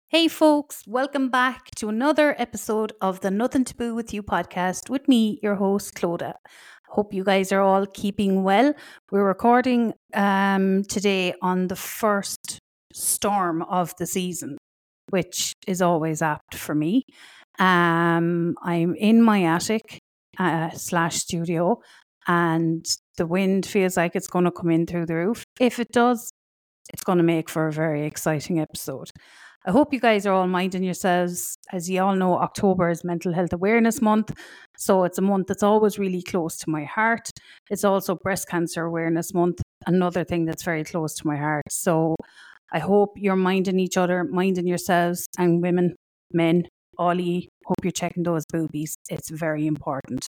Hey, folks, welcome back to another episode of the Nothing Taboo with You podcast with me, your host, Clodagh. Hope you guys are all keeping well. We're recording today on the first storm of the season, which is always apt for me. I'm in my attic slash studio, and the wind feels like it's going to come in through the roof. If it does, it's going to make for a very exciting episode. I hope you guys are all minding yourselves. As you all know, October is Mental Health Awareness Month. So it's a month that's always really close to my heart. It's also Breast Cancer Awareness Month, another thing that's very close to my heart. So I hope you're minding each other, minding yourselves, and women, men, all ye, hope you're checking those boobies. It's very important.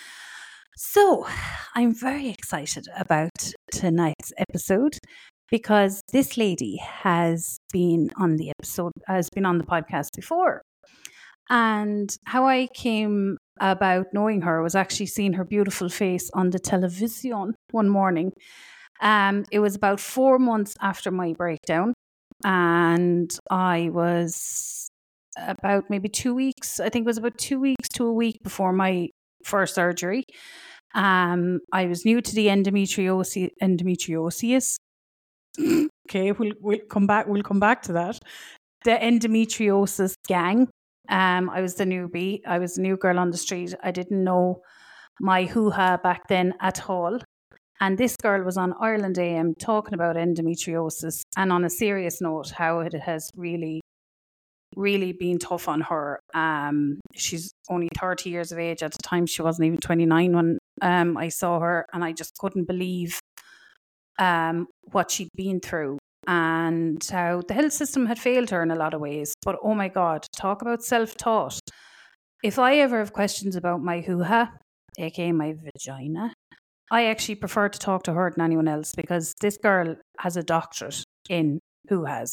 So I'm very excited about tonight's episode because this lady has been on the podcast before. And how I came about knowing her was actually seeing her beautiful face on the television one morning. It was about 4 months after my breakdown, and I was about maybe 2 weeks. I think it was about 2 weeks to a week before my first surgery. I was new to the endometriosis. Okay, we'll come back. We'll come back to that. The endometriosis gang. I was the newbie. I was the new girl on the street. I didn't know my hoo-ha back then at all. And this girl was on Ireland AM talking about endometriosis, and on a serious note, how it has really been tough on her. She's only 30 years of age at the time. She wasn't even 29 when I saw her, and I just couldn't believe what she'd been through and how the health system had failed her in a lot of ways. But oh my God, talk about self-taught. If I ever have questions about my hoo-ha, aka my vagina, I actually prefer to talk to her than anyone else, because this girl has a doctorate in hoo-has.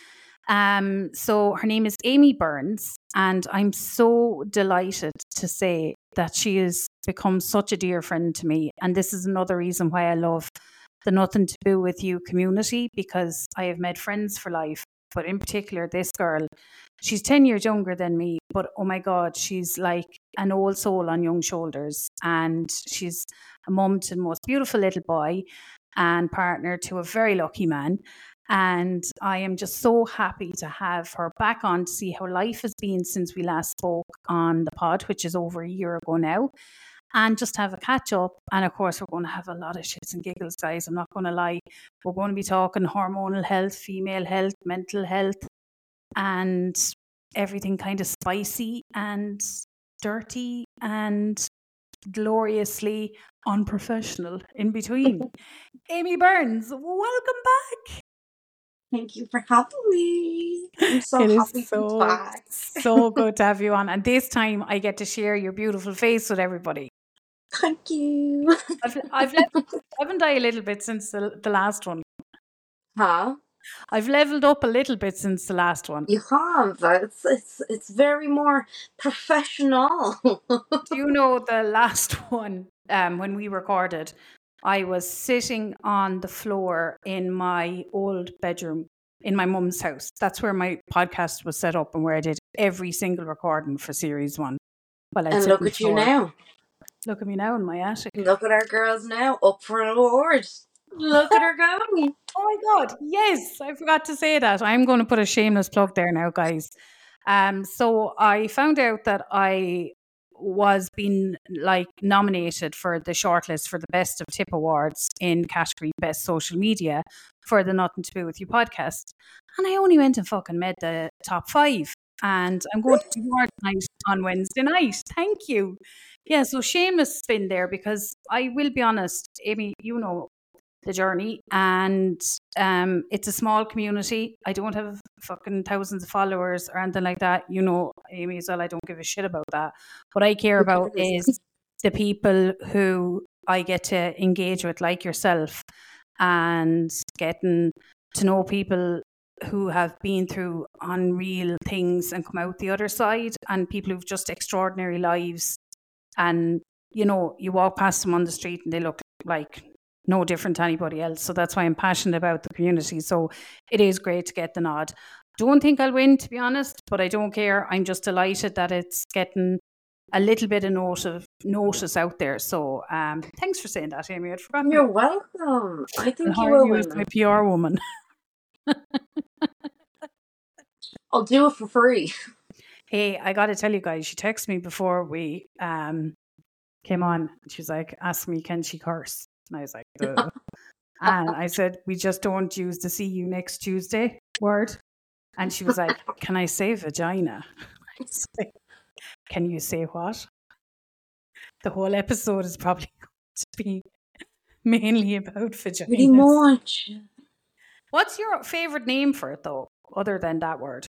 So her name is Amy Burns, and I'm so delighted to say that she has become such a dear friend to me. And this is another reason why I love the Nothing Taboo with You community, because I have made friends for life. But in particular, this girl, she's 10 years younger than me, but oh my God, she's like an old soul on young shoulders. And she's a mum to the most beautiful little boy and partner to a very lucky man. And I am just so happy to have her back on to see how life has been since we last spoke on the pod, which is over a year ago now, and just have a catch up. And of course, we're going to have a lot of shits and giggles, guys. I'm not going to lie. We're going to be talking hormonal health, female health, mental health, and everything kind of spicy and dirty and gloriously unprofessional in between. Amy Burns, welcome back. Thank you for having me. I'm so It happy is to be back. so good to have you on. And this time I get to share your beautiful face with everybody. Thank you. I've leveled, haven't I, a little bit since the last one? Huh? I've leveled up a little bit since the last one. You have. It's very more professional. Do you know the last one, when we recorded, I was sitting on the floor in my old bedroom in my mum's house. That's where my podcast was set up and where I did every single recording for series 1. Well, And look at you now. Look at me now in my attic. Look at our girls now, up for an award. Look at her going. Oh my God, yes, I forgot to say that. I'm going to put a shameless plug there now, guys. So I found out that I was being nominated for the shortlist for the Best of Tip Awards in category Best Social Media for the Nothing Taboo with You podcast. And I only went and fucking made the top 5. And I'm going to the award night on Wednesday night. Thank you. Yeah, so shameless spin there, because I will be honest, Amy, you know the journey, and it's a small community. I don't have fucking thousands of followers or anything like that. You know, Amy, as well, I don't give a shit about that. What I care about is the people who I get to engage with, like yourself, and getting to know people who have been through unreal things and come out the other side, and people who've just extraordinary lives. And, you know, you walk past them on the street and they look like no different to anybody else. So that's why I'm passionate about the community. So it is great to get the nod. Don't think I'll win, to be honest, but I don't care. I'm just delighted that it's getting a little bit of notice out there. So thanks for saying that, Amy. I'd forgotten. You're welcome. I think you I'll will use win. my PR woman. I'll do it for free. Hey, I got to tell you guys, she texted me before we came on. She was like, ask me, can she curse? And I was like, duh. And I said, we just don't use the see you next Tuesday word. And she was like, can I say vagina? I was like, can you say what? The whole episode is probably going to be mainly about vaginas. Pretty much. What's your favourite name for it, though, other than that word?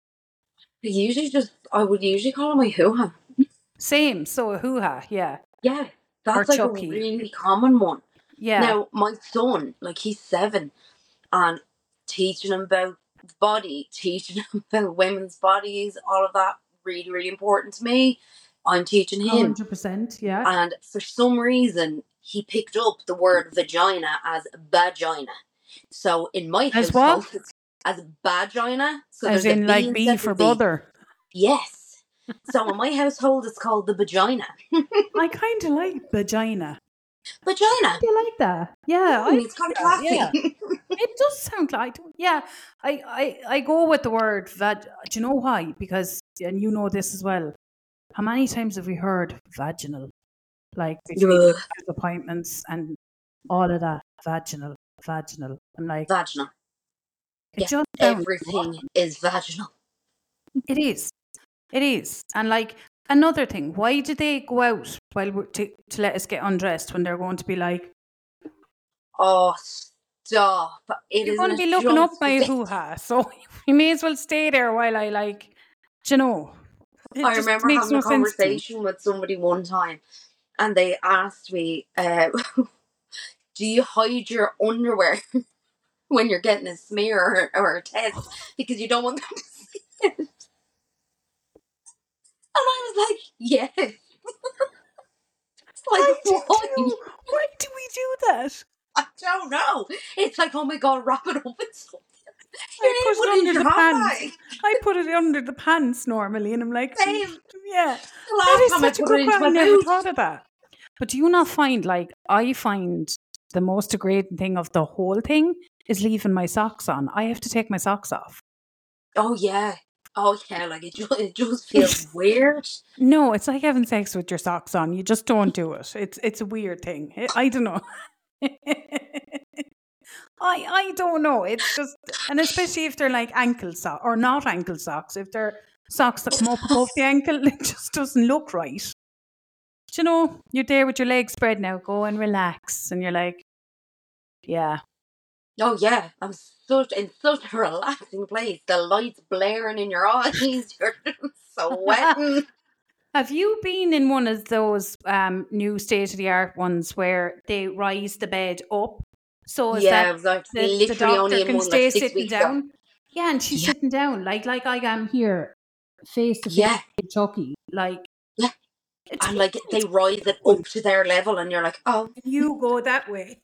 I would usually call it my hoo-ha. Same. So a hoo-ha, yeah. Yeah, that's Or like Chucky. a really common one. Yeah. Now, my son, like, he's 7, and teaching him about the body, teaching him about women's bodies, all of that, really, really important to me. I'm teaching him. 100%, yeah. And for some reason, he picked up the word vagina as vagina. So in my As household, what? it's as vagina. So As there's a in, B like, B instead of for a B. brother. Yes. So in my household, it's called the vagina. I kind of like vagina. Vagina. Do you like that? Yeah. It's kind of classy. Yeah. It does sound like, yeah. I go with the word vag. Do you know why? Because, and you know this as well. How many times have we heard vaginal? Like between Ugh. appointments and all of that. Vaginal. I'm like, Vaginal. it Yeah, just sounds everything is vaginal. It is. And like another thing, why do they go out to let us get undressed when they're going to be like, Oh, stop. you're going to be looking up my hoo-ha, so you may as well stay there while I like, do you know. I remember having a conversation with somebody one time, and they asked me, do you hide your underwear when you're getting a smear or a test because you don't want them to see it? And I was like, yes. Like, why do we do that? I don't know. It's like, oh my God, wrap it up in something. I put it under the pants. I put it under the pants normally, and I'm like, same. Yeah. The last time I put it into my I never boot. thought of that. But do you not find, like, I find the most degrading thing of the whole thing is leaving my socks on. I have to take my socks off. Oh yeah, like it just feels weird. No, it's like having sex with your socks on. You just don't do it. It's a weird thing. I don't know. I don't know. It's just, and especially if they're like ankle socks or not ankle socks, if they're socks that come up above the ankle, it just doesn't look right. Do you know, you're there with your legs spread now, go and relax, and you're like, yeah. Oh yeah, I'm in such a relaxing place. The lights blaring in your eyes, you're sweating. Have you been in one of those new state of the art ones where they rise the bed up? So is yeah, that it was like the literally doctor only in can one stay like 6 sitting weeks down? ago. Yeah, and she's sitting down like I am here, face to face with Chucky. Like, yeah, and like they rise it up to their level, and you're like, oh, you go that way.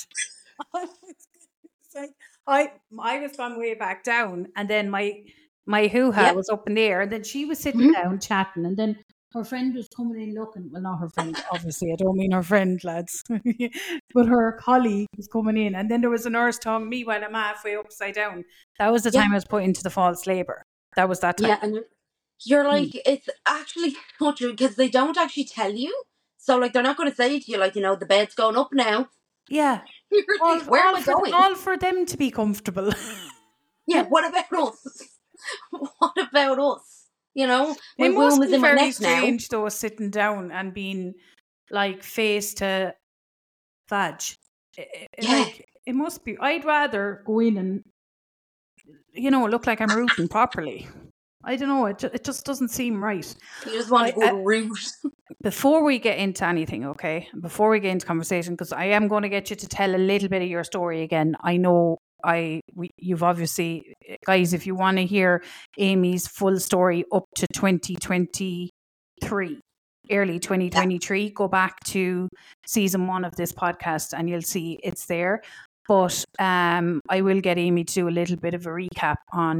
I was gone way back down, and then my hoo-ha was up in the air, and then she was sitting down chatting, and then her friend was coming in looking. Well, not her friend, obviously. I don't mean her friend, lads. But her colleague was coming in, and then there was a nurse talking to me while I'm halfway upside down. That was the time I was put into the false labour. That was that time. Yeah, and you're like, it's actually not true because they don't actually tell you. So, like, they're not going to say to you, like, you know, the bed's going up now. Yeah. Like, where am I going? All for them to be comfortable. Yeah, what about us? What about us? You know, my it must womb be is in my very neck strange, though, sitting down and being like face to vag. Like, it must be. I'd rather go in and, you know, look like I'm rooting properly. I don't know. It just doesn't seem right. You just want to go to root. Before we get into anything, okay? Before we get into conversation, because I am going to get you to tell a little bit of your story again. I know you've obviously, guys, if you want to hear Amy's full story up to 2023, early 2023, go back to season 1 of this podcast and you'll see it's there. But I will get Amy to do a little bit of a recap on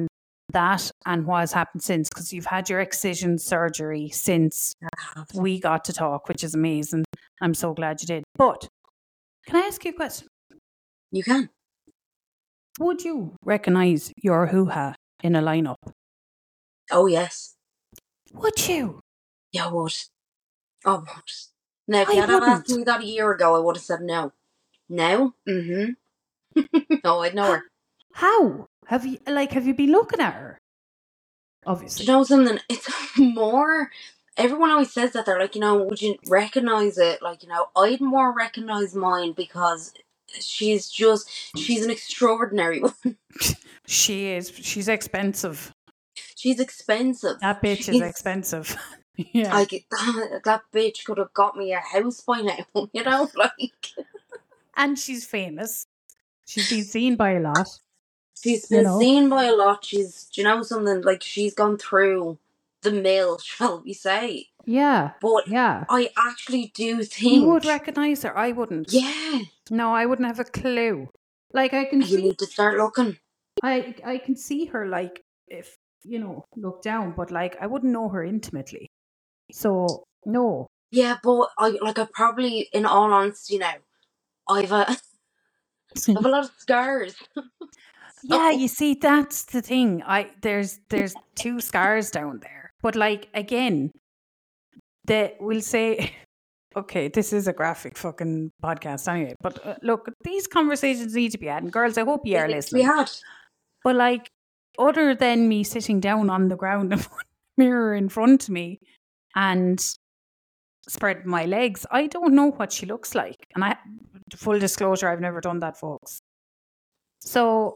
that and what has happened since, because you've had your excision surgery since we got to talk, which is amazing. I'm so glad you did. But can I ask you a question? You can. Would you recognise your hoo-ha in a lineup? Oh, yes. Would you? Yeah, I would. I would. Now, if you had asked me that a year ago, I would have said no. Now? Mm-hmm. No, I'd know her. How? Have you been looking at her? Obviously. Do you know something? It's more... Everyone always says that. They're like, would you recognise it? Like, I'd more recognise mine because she's an extraordinary one. She is. She's expensive. She's expensive. That bitch is expensive. Yeah. Like, that bitch could have got me a house by now, like... And she's famous. She's been seen by a lot. She's been seen by a lot. She's, do you know something? Like, she's gone through the mill, shall we say. Yeah. But yeah, I actually do think... You would recognise her. I wouldn't. Yeah. No, I wouldn't have a clue. Like, I can You need to start looking. I can see her, like, if, look down, but, like, I wouldn't know her intimately. So, no. Yeah, but I probably, in all honesty now, I've a lot of scars. Yeah, you see, that's the thing. There's 2 scars down there. But, like, again, we'll say, okay, this is a graphic fucking podcast anyway. But look, these conversations need to be had. And girls, I hope you are listening. But, like, other than me sitting down on the ground and putting a mirror in front of me and spread my legs, I don't know what she looks like. And full disclosure, I've never done that, folks. So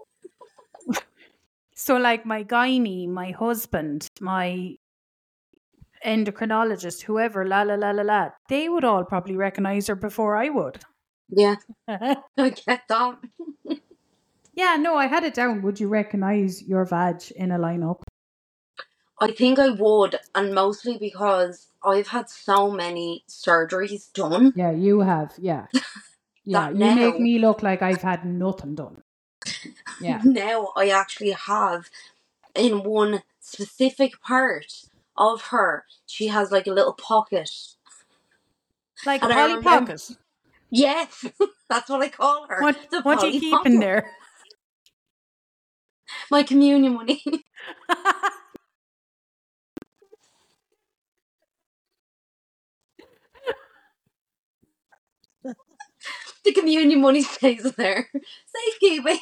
like my gynae, my husband, my endocrinologist, whoever, they would all probably recognise her before I would. Yeah. I get that. Yeah, no, I had it down. Would you recognise your vag in a lineup? I think I would, and mostly because I've had so many surgeries done. Yeah, you have, yeah. Yeah, you make me look like I've had nothing done. Yeah. Now I actually have, in one specific part of her, she has like a little pocket. Like a Polly Pocket? Yes, that's what I call her. What do you keep in there? My communion money. The communion money stays there. Safekeeping.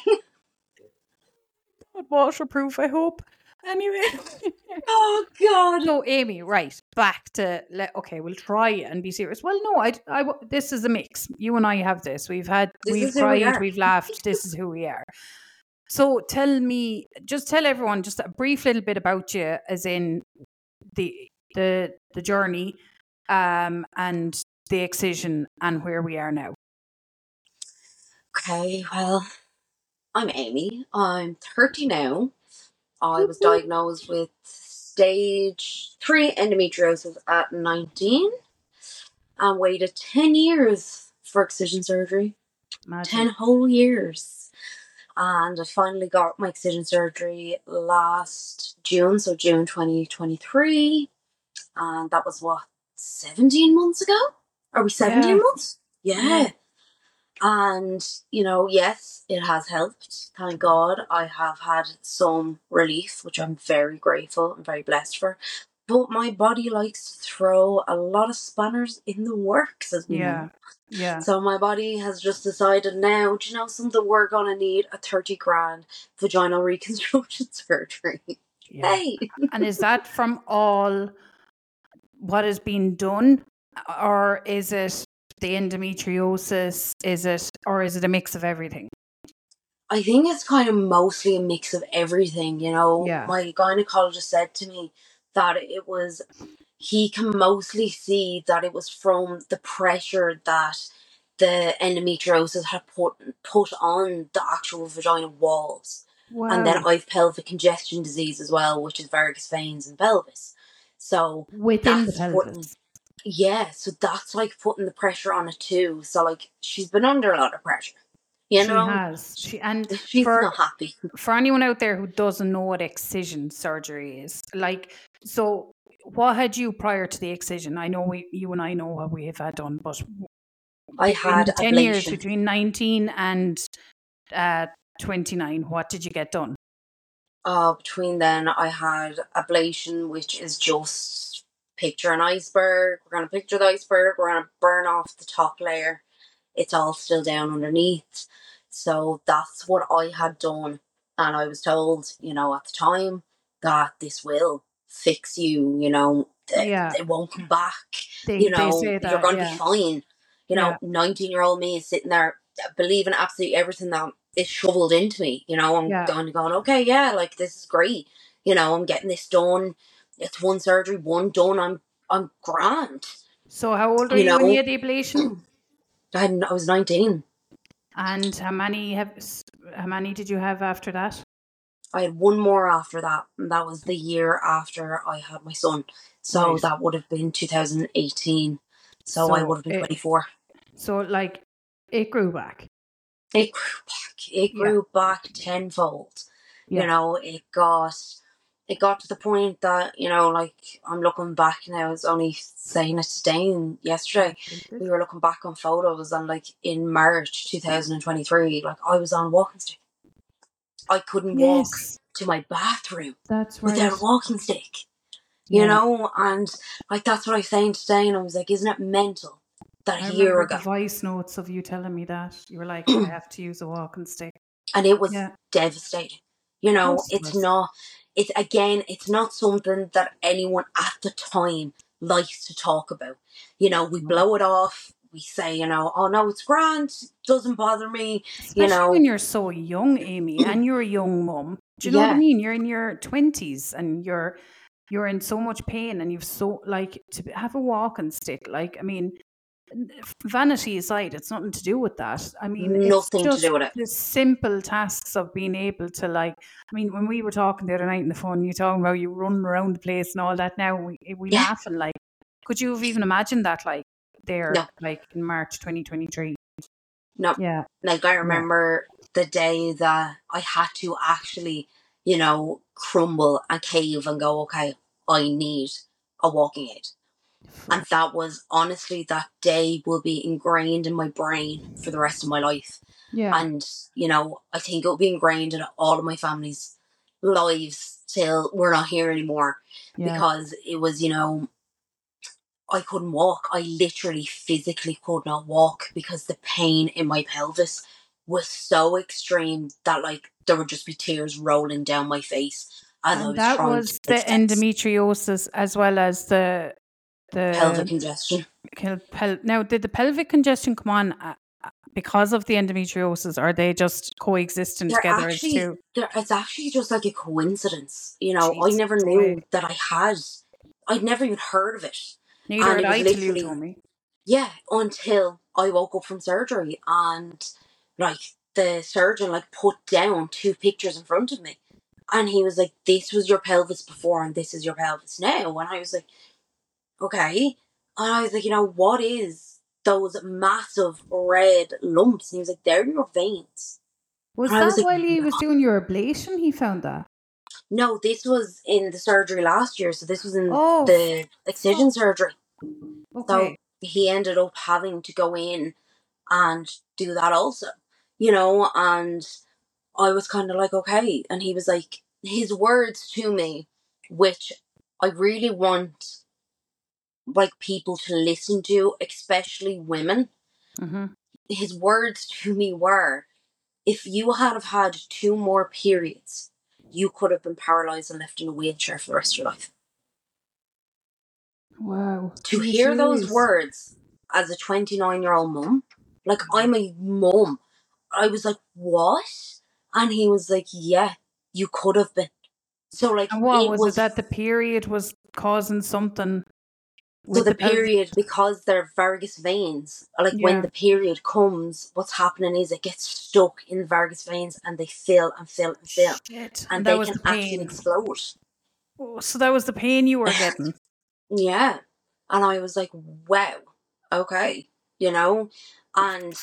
Waterproof, I hope. Anyway. Oh, God. So, Amy, right, back to... Okay, we'll try and be serious. Well, no, this is a mix. You and I have this. We've cried, we've laughed. This is who we are. So, just tell everyone just a brief little bit about you, as in the journey and the excision and where we are now. Okay, well, I'm Amy. I'm 30 now. I was diagnosed with stage 3 endometriosis at 19 and waited 10 years for excision surgery. Imagine. 10 whole years. And I finally got my excision surgery last June, so June 2023. And that was, 17 months ago? Are we 17 months? Yeah. And, yes, it has helped. Thank God. I have had some relief, which I'm very grateful and very blessed for. But my body likes to throw a lot of spanners in the works, as we know. Yeah. So my body has just decided now, do you know something? We're going to need a 30 grand vaginal reconstruction surgery. Yeah. Hey. And is that from all what has been done? Or is it the endometriosis? Is it a mix of everything? I think it's kind of mostly a mix of everything, Yeah. My gynecologist said to me that he can mostly see that it was from the pressure that the endometriosis had put on the actual vagina walls. Wow. And then I've pelvic congestion disease as well, which is varicose veins and pelvis. So within the pelvis. Yeah, so that's like putting the pressure on it too. So like she's been under a lot of pressure. You She know, has. And she's not happy. For anyone out there who doesn't know what excision surgery is, like, so what had you prior to the excision? I know you and I know what we have had done, but I in had the 10 years ablation. between 19 and 29, what did you get done? Between then, I had ablation, which is just picture an iceberg. We're going to picture the iceberg. We're going to burn off the top layer. It's all still down underneath. So that's what I had done. And I was told, at the time that this will fix you, it won't come back. They say that, you're going to be fine. 19-year-old me is sitting there believing absolutely everything that is shoveled into me. I'm going, okay, yeah, like this is great. I'm getting this done. It's one surgery, one done. I'm grand. So how old were you when you had the ablation? I was 19. And how many did you have after that? I had one more after that, and that was the year after I had my son. So that would have been 2018. So I would have been 24. So it grew back. It grew back. It grew back tenfold. Yeah. It got to the point that, I'm looking back now. I was only saying it today and yesterday. We were looking back on photos and in March 2023, I was on a walking stick. I couldn't walk to my bathroom without a walking stick. And that's what I was saying today, and I was like, isn't it mental that a year ago? The voice notes of you telling me that. You were like, I have to use a walking stick. And it was devastating. It's not something that anyone at the time likes to talk about. We blow it off. We say, oh no, it's grand, doesn't bother me. Especially when you're so young, Amy, and you're a young mum. Do you know what I mean? You're in your 20s and you're in so much pain, and you've to have a walking stick. Vanity aside, it's nothing to do with that. Nothing to do with it. The simple tasks of being able to when we were talking the other night on the phone, you talking about you running around the place and all that. Now we laugh and could you have even imagined that in March 2023? No. Yeah. I remember the day that I had to actually, crumble and cave and go, okay, I need a walking aid. And that was honestly, that day will be ingrained in my brain for the rest of my life. Yeah. And, I think it will be ingrained in all of my family's lives till we're not here anymore. Yeah. Because it was, I couldn't walk. I literally physically could not walk because the pain in my pelvis was so extreme that there would just be tears rolling down my face as I was that was the endometriosis as well as the pelvic congestion. Now, did the pelvic congestion come on because of the endometriosis, or are they just coexisting together as two? It's actually just a coincidence. I never knew that I had. I'd never even heard of it. Neither had I till you told me. Yeah, until I woke up from surgery and the surgeon put down 2 pictures in front of me, and he was like, "This was your pelvis before, and this is your pelvis now." And I was like, "Okay." And I was like, what is those massive red lumps? And he was like, "They're your veins." Was that while he was doing your ablation? He found that. No, this was in the surgery last year. So this was in the excision surgery. Okay. So he ended up having to go in and do that also, and I was kind of like, okay. And he was like, his words to me, which I really want people to listen to, especially women. Mm-hmm. His words to me were, if you had had 2 more periods, you could have been paralyzed and left in a wheelchair for the rest of your life. Wow. To hear those words as a 29-year-old mum, I'm a mum, I was like, what? And he was like, yeah, you could have been. So and what was it that the period was causing something? So the period, because they're varicose veins, when the period comes, what's happening is it gets stuck in the varicose veins and they fill and fill and fill. Shit. And they can actually explode. Oh, so that was the pain you were getting? Yeah. And I was like, wow, okay, and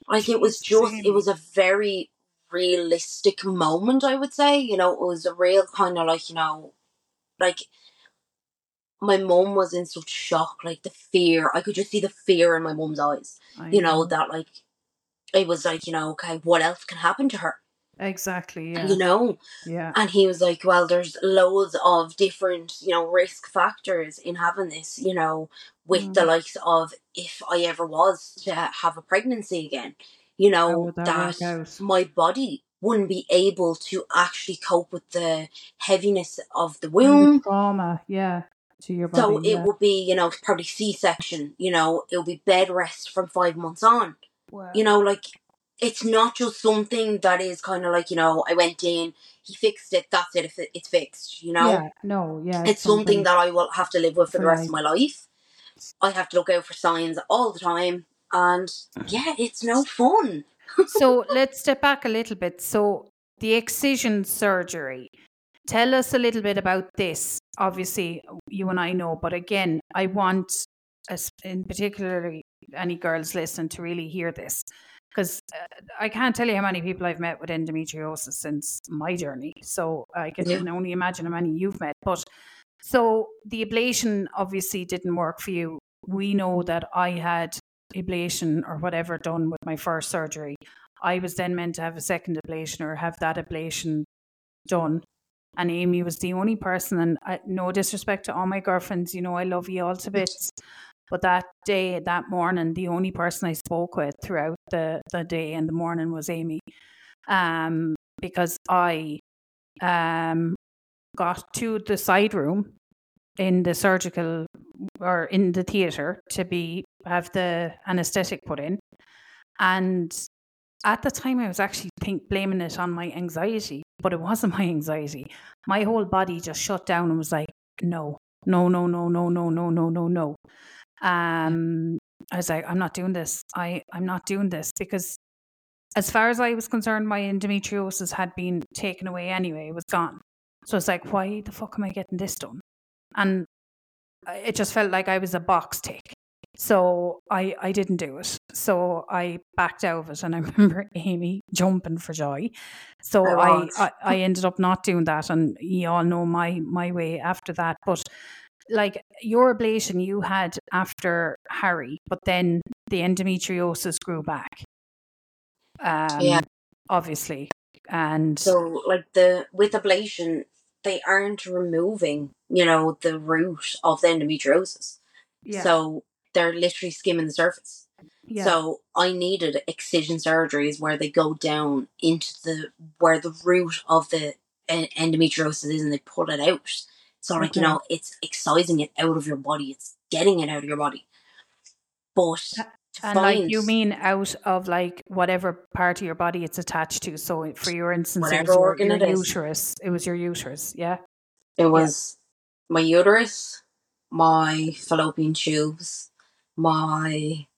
Like, it was a very realistic moment, I would say. You know, it was a real kind of like, you know, like, my mum was in such shock, like the fear. I could just see the fear in my mum's eyes. You know, that like, it was like, you know, okay, what else can happen to her? Exactly, yeah. You know? Yeah. And he was like, well, there's loads of different, you know, risk factors in having this, you know, with the likes of if I ever was to have a pregnancy again, you know, that my body wouldn't be able to actually cope with the heaviness of the womb. And the trauma, yeah, to your body. So it would be, you know, probably C-section, you know, it would be bed rest from 5 months on. Wow. You know, like, it's not just something that is kind of like, you know, I went in, he fixed it, that's it, if it's fixed, you know? Yeah, no, yeah. It's something that I will have to live with for the rest of my life. I have to look out for signs all the time. And yeah, it's no fun. So let's step back a little bit. So the excision surgery, tell us a little bit about this. Obviously, you and I know, but again, I want, in particularly any girls listening, to really hear this. Because I can't tell you how many people I've met with endometriosis since my journey. So I can only imagine how many you've met. But so the ablation obviously didn't work for you. We know that I had ablation or whatever done with my first surgery. I was then meant to have a second ablation or have that ablation done. And Amy was the only person, and no disrespect to all my girlfriends, you know, I love you all to bits. But that day, that morning, the only person I spoke with throughout the day and the morning was Amy. Because I got to the side room in the surgical or in the theatre to have the anaesthetic put in. And at the time I was actually blaming it on my anxiety, but it wasn't my anxiety. My whole body just shut down and was like, no. I was like, I'm not doing this. I'm not doing this, because as far as I was concerned, my endometriosis had been taken away anyway. It was gone. So it's like, why the fuck am I getting this done? And it just felt like I was a box tick. So I didn't do it. So I backed out of it, and I remember Amy jumping for joy. So I ended up not doing that, and you all know my way after that. But like, your ablation you had after Harry, but then the endometriosis grew back. Obviously. And so like with ablation, they aren't removing, you know, the root of the endometriosis. Yeah. So they're literally skimming the surface. Yeah. So I needed excision surgeries where they go down into where the root of the endometriosis is, and they pull it out. So like, you know, it's excising it out of your body. It's getting it out of your body. But like, you mean out of like whatever part of your body it's attached to. So for your instance, whatever organ it is. Uterus. It was your uterus, yeah? It was my uterus, my fallopian tubes, my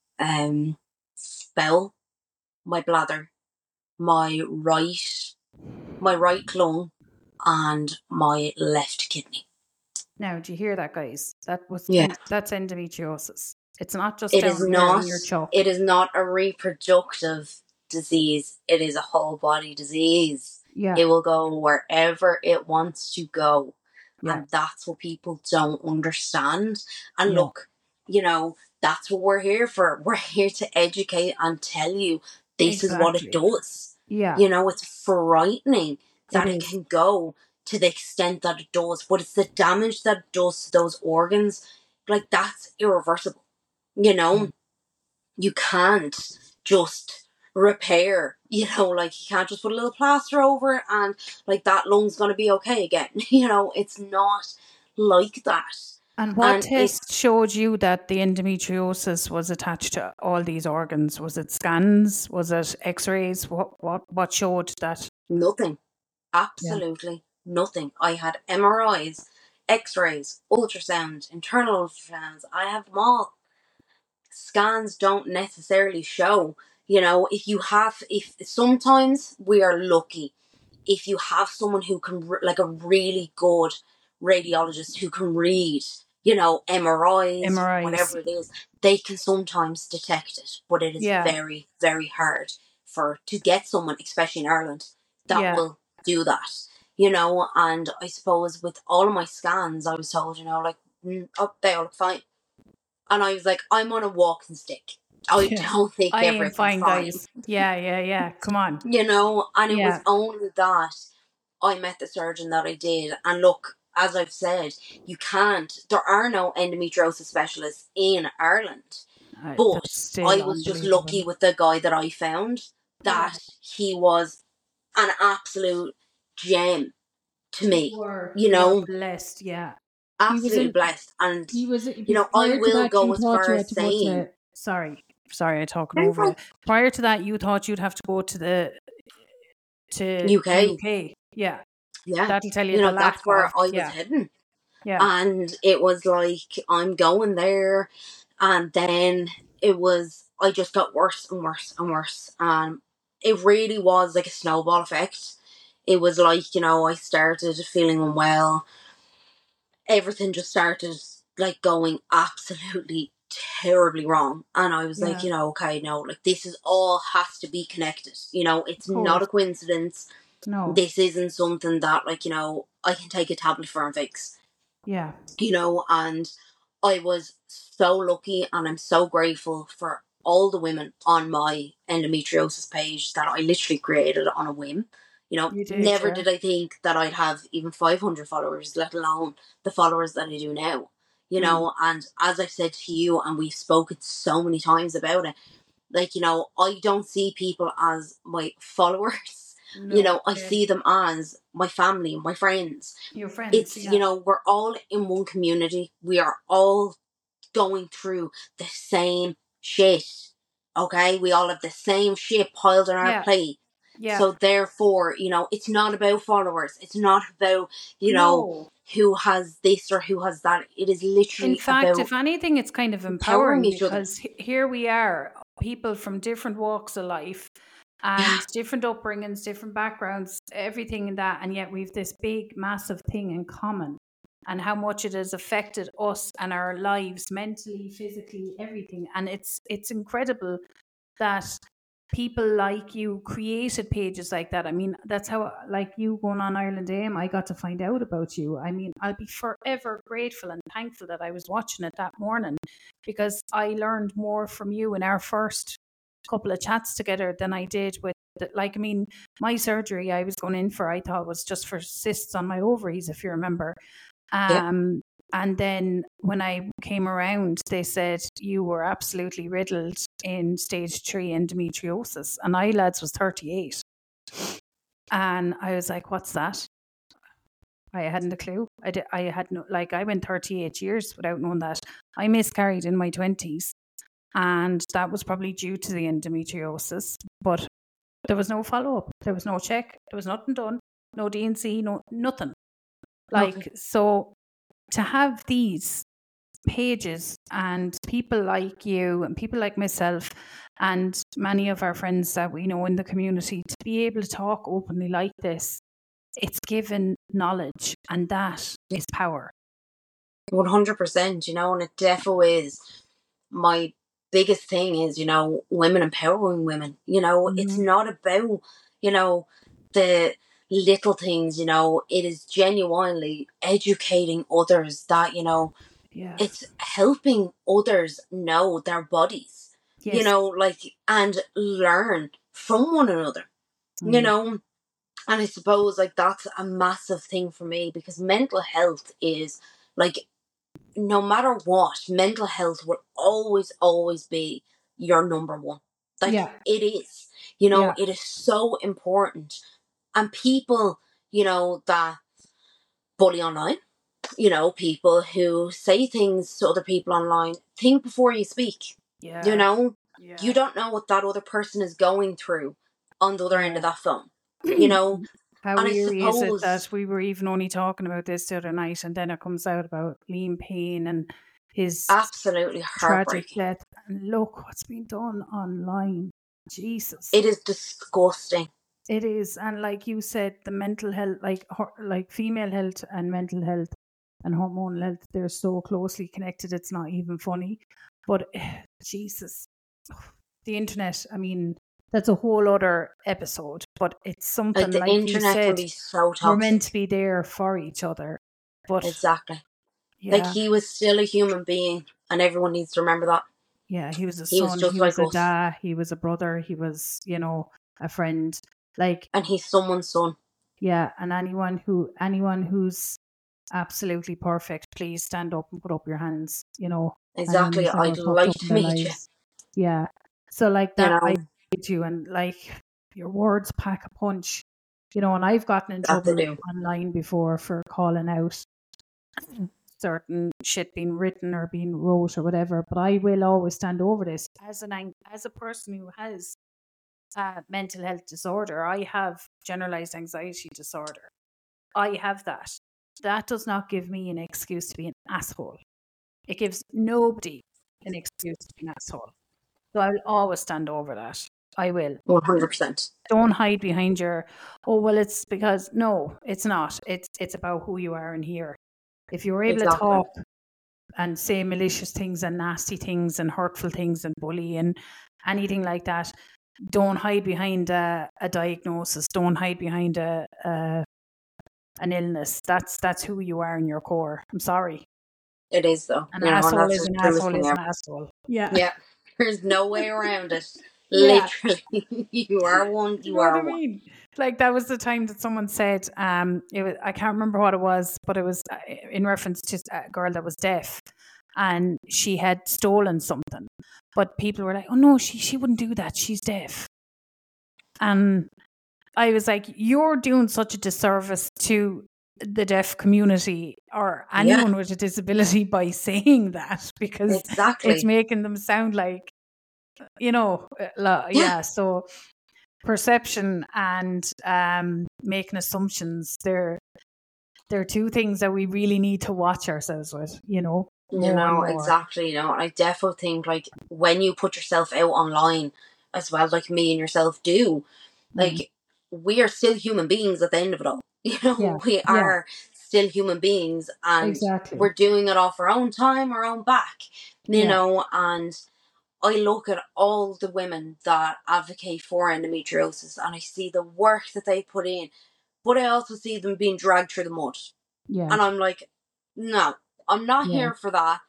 bowel, my bladder, my right lung, and my left kidney. Now, do you hear that, guys? That's endometriosis. It's not just in your choke. It is not a reproductive disease. It is a whole body disease. Yeah. It will go wherever it wants to go. Yeah. And that's what people don't understand. And look, you know, that's what we're here for. We're here to educate and tell you this is what it does. Yeah. You know, it's frightening that it can go to the extent that it does, but it's the damage that it does to those organs. Like, that's irreversible. You know, you can't just repair, you know, like, you can't just put a little plaster over it and like that lung's going to be okay again. You know, it's not like that. And what test showed you that the endometriosis was attached to all these organs? Was it scans? Was it x-rays? What showed that? Nothing. Absolutely nothing. I had MRIs, x-rays, ultrasound, internal ultrasounds. I have them all. Scans don't necessarily show, you know, if sometimes we are lucky if you have someone who can, like a really good radiologist who can read MRIs, MRIs. whatever it is, they can sometimes detect it, but it is Yeah. very, very hard to get someone, especially in Ireland, that will do that. And I suppose with all of my scans, I was told, they all look fine. And I was like, I'm on a walking stick. I don't think I ain't everything's fine, fine. guys. Yeah. Come on. And it was only that I met the surgeon that I did. And look, as I've said, there are no endometriosis specialists in Ireland. But I was just lucky with the guy that I found, that he was an absolute gem to me. You were blessed, yeah. Absolutely blessed. And, he was, I will go as far as saying... Sorry, I'm talking over you. Prior to that, you thought you'd have to go to the UK. Yeah. That'll tell you the lack that's where of, I was heading. Yeah. And it was like, I'm going there. And then I just got worse and worse and worse. And it really was like a snowball effect. It was like, I started feeling unwell. Everything just started like going absolutely terribly wrong. And I was like, okay, no, like this is all has to be connected. It's not a coincidence. No. This isn't something that, like, I can take a tablet for and fix. Yeah. And I was so lucky, and I'm so grateful for all the women on my endometriosis page that I literally created on a whim. Never did I think that I'd have even 500 followers, let alone the followers that I do now. And as I've said to you, and we've spoken so many times about it, like, I don't see people as my followers. I see them as my family, my friends. Your friends. It's, we're all in one community. We are all going through the same shit. Okay? We all have the same shit piled on our plate. Yeah. So therefore, it's not about followers. It's not about, who has this or who has that. It is literally, in fact, if anything, it's kind of empowering, because here we are, people from different walks of life and different upbringings, different backgrounds, everything in that, and yet we've this big, massive thing in common, and how much it has affected us and our lives mentally, physically, everything. And it's incredible that people like you created pages like that. I mean, that's how, like you going on Ireland AM, I got to find out about you. I mean, I'll be forever grateful and thankful that I was watching it that morning, because I learned more from you in our first couple of chats together than I did with, like, I mean, my surgery I was going in for, I thought was just for cysts on my ovaries, if you remember. And then when I came around, they said you were absolutely riddled in stage 3 endometriosis. And I, lads, was 38. And I was like, what's that? I hadn't a clue. I had no, like, I went 38 years without knowing that. I miscarried in my 20s. And that was probably due to the endometriosis. But there was no follow-up. There was no check. There was nothing done. No D&C, nothing. Like, so to have these pages and people like you and people like myself and many of our friends that we know in the community to be able to talk openly like this, it's given knowledge, and that is power. 100%, and it definitely is. My biggest thing is, women empowering women. It's not about, the little things, it is genuinely educating others that, it's helping others know their bodies, and learn from one another, and I suppose, like, that's a massive thing for me, because mental health is, like, no matter what, mental health will always, always be your number one. Like, it is, it is so important. And people, that bully online, people who say things to other people online, think before you speak. You don't know what that other person is going through on the other end of that phone. How eerie is it that we were even only talking about this the other night, and then it comes out about Liam Payne and his absolutely tragic death. And look what's been done online. Jesus. It is disgusting. It is. And like you said, the mental health, like female health and mental health and hormonal health, they're so closely connected, it's not even funny. But Jesus, the internet, I mean, that's a whole other episode, but it's something, the like you internet can said, be so we're meant toxic. to be there for each other. But Exactly. Like, yeah, he was still a human being, and everyone needs to remember that. yeah, he was a He was son, just he was like a us. dad, he was a brother, he was, a friend. Like, And he's someone's son. yeah, and anyone who's absolutely perfect, please stand up and put up your hands, anyone Exactly. who's ever I'd fucked like up in to their meet you. lives. Yeah. So like You that, I know, hate you, and like your words pack a punch. And I've gotten in that they trouble do. online before for calling out certain shit being written or being wrote or whatever, but I will always stand over this as a person who has a mental health disorder. I have generalized anxiety disorder. I have that. That does not give me an excuse to be an asshole. It gives nobody an excuse to be an asshole. So I'll always stand over that. I will. 100%. Don't hide behind your, it's because, no, it's not. It's about who you are in here. If you're able to talk and say malicious things and nasty things and hurtful things and bully and anything like that, don't hide behind a diagnosis. Don't hide behind an illness. That's who you are in your core. I'm sorry. It is, though. An And asshole that's is the an truest asshole thing is ever. an asshole. Yeah. Yeah. There's no way around it. Yeah. Literally. You are one, You you know what are I one. mean? Like, that was the time that someone said, I can't remember what it was, but it was in reference to a girl that was deaf, and she had stolen something. But people were like, "Oh no, she wouldn't do that. She's deaf." And I was like, "You're doing such a disservice to the deaf community or anyone with a disability by saying that, because it's Exactly. making them sound like, yeah. So perception and making assumptions, they're two things that we really need to watch ourselves with, more and more. Exactly. And I definitely think, like, when you put yourself out online as well, like me and yourself do, like, we are still human beings at the end of it all. We are still human beings, and Exactly. we're doing it off our own time, our own back, and I look at all the women that advocate for endometriosis, and I see the work that they put in, but I also see them being dragged through the mud. Yeah. And I'm like, no, I'm not here for that.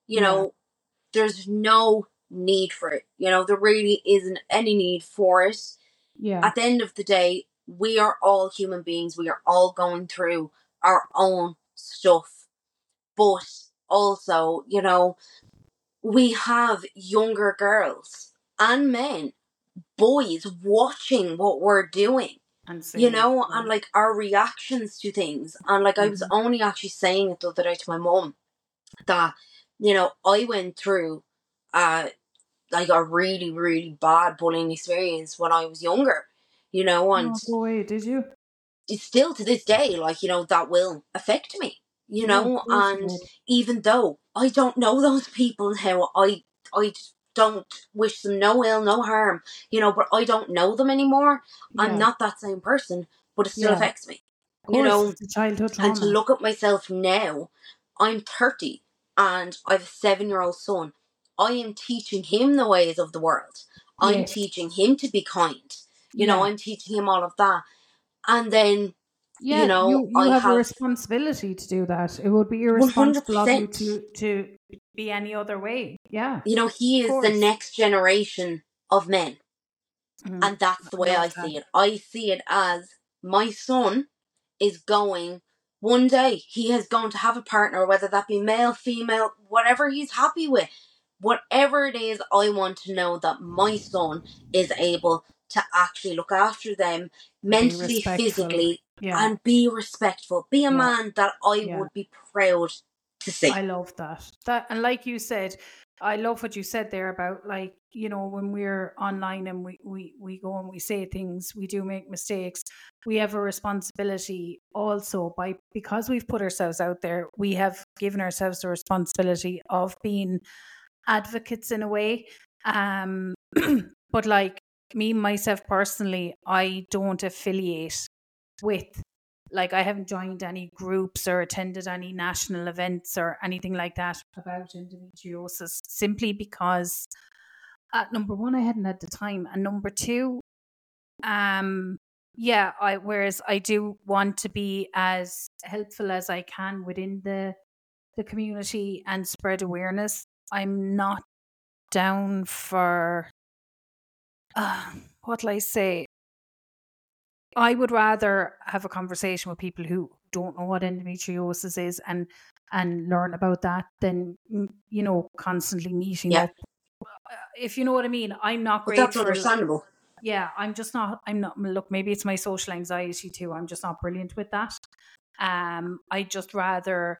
There's no need for it. There really isn't any need for it. Yeah. At the end of the day, we are all human beings. We are all going through our own stuff. But also, we have younger girls and men, boys, watching what we're doing. And like our reactions to things. And like, I was only actually saying it the other day to my mum that, I went through like a really, really bad bullying experience when I was younger, and go away, did you? It's still to this day, like, that will affect me, and even though I don't know those people now, I don't wish them no ill, no harm, but I don't know them anymore. I'm not that same person, but it still affects me. It's a childhood trauma. And to look at myself now, I'm 30 and I have a 7-year-old son. I am teaching him the ways of the world. I'm teaching him to be kind. I'm teaching him all of that. And then, you have a responsibility to do that. It would be irresponsible of you to be any other way. Yeah. He is the next generation of men. And that's the way I see it. I see it as my son is going, one day he is going to have a partner, whether that be male, female, whatever he's happy with. Whatever it is, I want to know that my son is able to actually look after them mentally, physically, and be respectful. Be a man that I would be proud to see. I love that. And like you said, I love what you said there about, like, when we're online and we go and we say things, we do make mistakes. We have a responsibility also, because we've put ourselves out there, we have given ourselves the responsibility of being advocates in a way. But like me, myself personally, I don't affiliate with like I haven't joined any groups or attended any national events or anything like that about endometriosis, simply because number one, I hadn't had the time, and number two, yeah, whereas I do want to be as helpful as I can within the community and spread awareness. I'm not down for what'll I say? I would rather have a conversation with people who don't know what endometriosis is and learn about that than constantly meeting Yeah. up. If you know what I mean, I'm not But great that's for understandable. Yeah, I'm not, look, maybe it's my social anxiety too. I'm just not brilliant with that. I just rather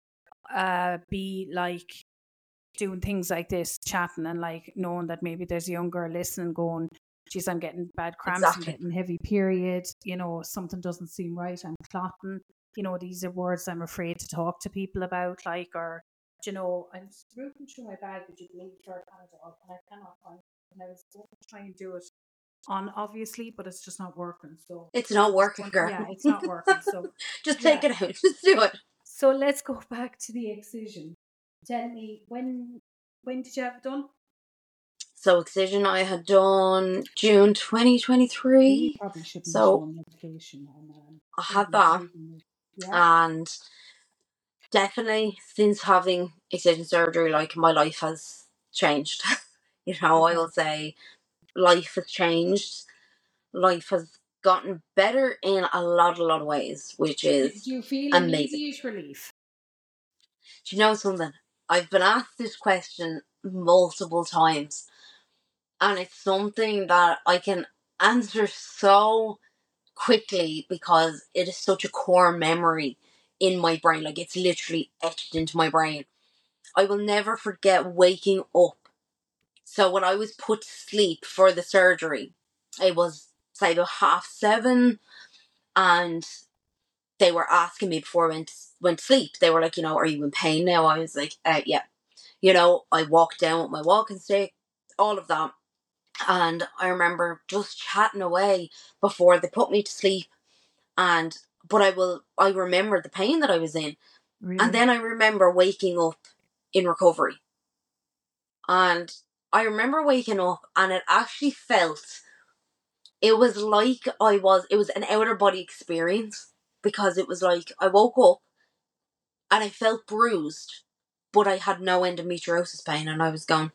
be like doing things like this, chatting, and like knowing that maybe there's a young girl listening going, geez, I'm getting bad cramps, I'm Exactly. getting heavy period, something doesn't seem right, I'm clotting. These are words I'm afraid to talk to people about, like, or, I'm rooting through my bag, would you believe, for Panadol, and I cannot find it. And I was going to try and do it on, obviously, but it's just not working. So it's not working, girl. Yeah, it's not working. So just take it out. Just do it. So let's go back to the excision. Tell me, when did you have it done? So excision I had done June 2023. You probably should be on medication. I had that. Yeah. And definitely since having excision surgery, like, my life has changed. Okay. I will say life has changed. Life has gotten better in a lot of ways, which is do you feel amazing. Immediate relief? Do you know something? I've been asked this question multiple times, and it's something that I can answer so quickly because it is such a core memory in my brain. Like, it's literally etched into my brain. I will never forget waking up. So when I was put to sleep for the surgery, it was, say, about 7:30, and they were asking me before I went to sleep. They were like, are you in pain now? I was like, yeah. I walked down with my walking stick, all of that. And I remember just chatting away before they put me to sleep. But I remember the pain that I was in. Really? And then I remember waking up in recovery. And I remember waking up, and it actually it was like it was an outer body experience, because it was like I woke up and I felt bruised, but I had no endometriosis pain, and I was going,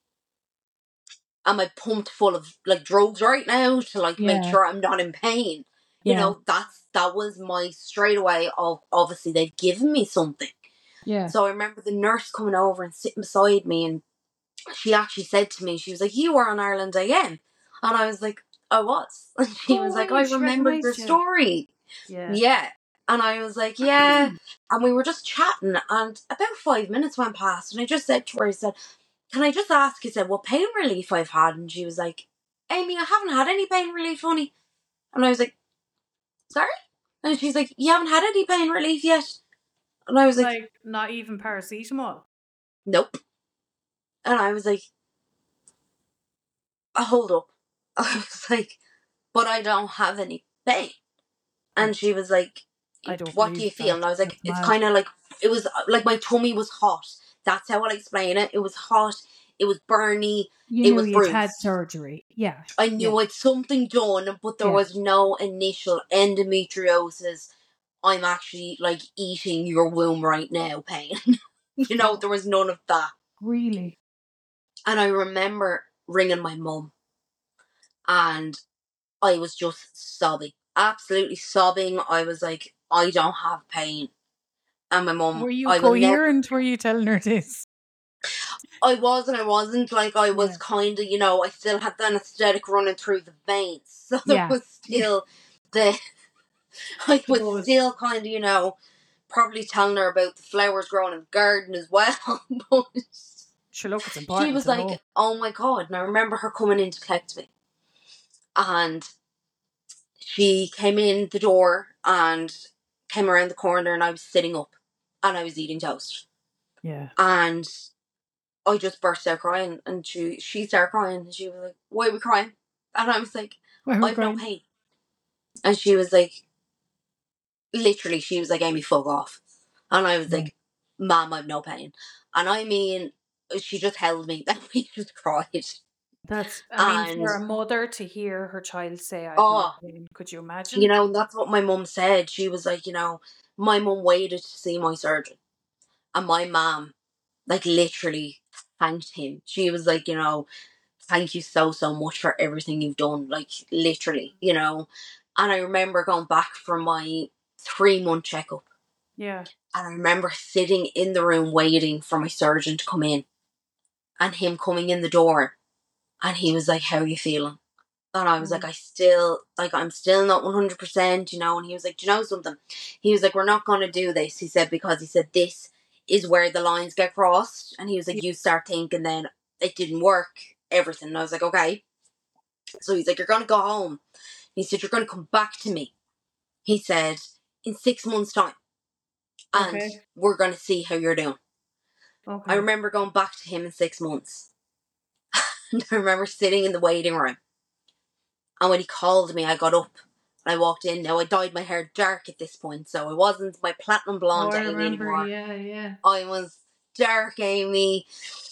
am I pumped full of like drugs right now to make sure I'm not in pain? Yeah. That was my straight away of, obviously they've given me something. Yeah. So I remember the nurse coming over and sitting beside me, and she actually said to me, she was like, you were on Ireland AM. And I was like, I was. And she was like, I remembered your story. Yeah. Yeah. And I was like, yeah. And we were just chatting, and about 5 minutes went past, and I just said to her, I said, can I just ask, he said, what pain relief I've had? And she was like, Amy, I haven't had any pain relief, honey. And I was like, sorry? And she's like, you haven't had any pain relief yet? And I was like, not even paracetamol? Nope. And I was like, hold up. I was like, but I don't have any pain. And she was like, what do you feel? And I was like, it's kind of like, it was like my tummy was hot. That's how I'll explain it. It was hot. It was burny. You knew you'd had surgery. Yeah. I knew I'd something done, but there was no initial endometriosis. I'm actually like eating your womb right now pain. There was none of that. Really? And I remember ringing my mum, and I was just sobbing. Absolutely sobbing. I was like, I don't have pain. And my mum... Were you coherent? Were you telling her this? I was and I wasn't. Like, I was kind of, I still had the anaesthetic running through the veins. So there was still I was still kind of, probably telling her about the flowers growing in the garden as well. But sure, look, it's important. She was like, oh my God. And I remember her coming in to collect me. And she came in the door and came around the corner, and I was sitting up and I was eating toast. Yeah. And I just burst out crying, and she started crying, and she was like, why are we crying? And I was like, I've no pain. And she was like, literally, she was like, Amy, fuck off. And I was like, Mom, I've no pain. And I mean, she just held me. And we just cried. That's, I mean, for a mother to hear her child say, "I've no pain," could you imagine? You know, that's what my mum said. She was like, you know, my mum waited to see my surgeon. And my mum, like, literally thanked him. She was like, you know, thank you so, so much for everything you've done. Like, literally, you know. And I remember going back for my 3-month checkup. Yeah. And I remember sitting in the room waiting for my surgeon to come in. And him coming in the door. And he was like, how are you feeling? And I was like, I'm still not 100%, you know. And he was like, do you know something? He was like, we're not going to do this. He said, because he said, this is where the lines get crossed. And he was like, you start thinking then it didn't work, everything. And I was like, okay. So he's like, you're going to go home. He said, you're going to come back to me. He said, in 6 months' time. And we're going to see how you're doing. I remember going back to him in 6 months. And I remember sitting in the waiting room. And when he called me, I got up and I walked in. Now, I dyed my hair dark at this point, so I wasn't my platinum blonde Amy anymore. Yeah. I was dark Amy.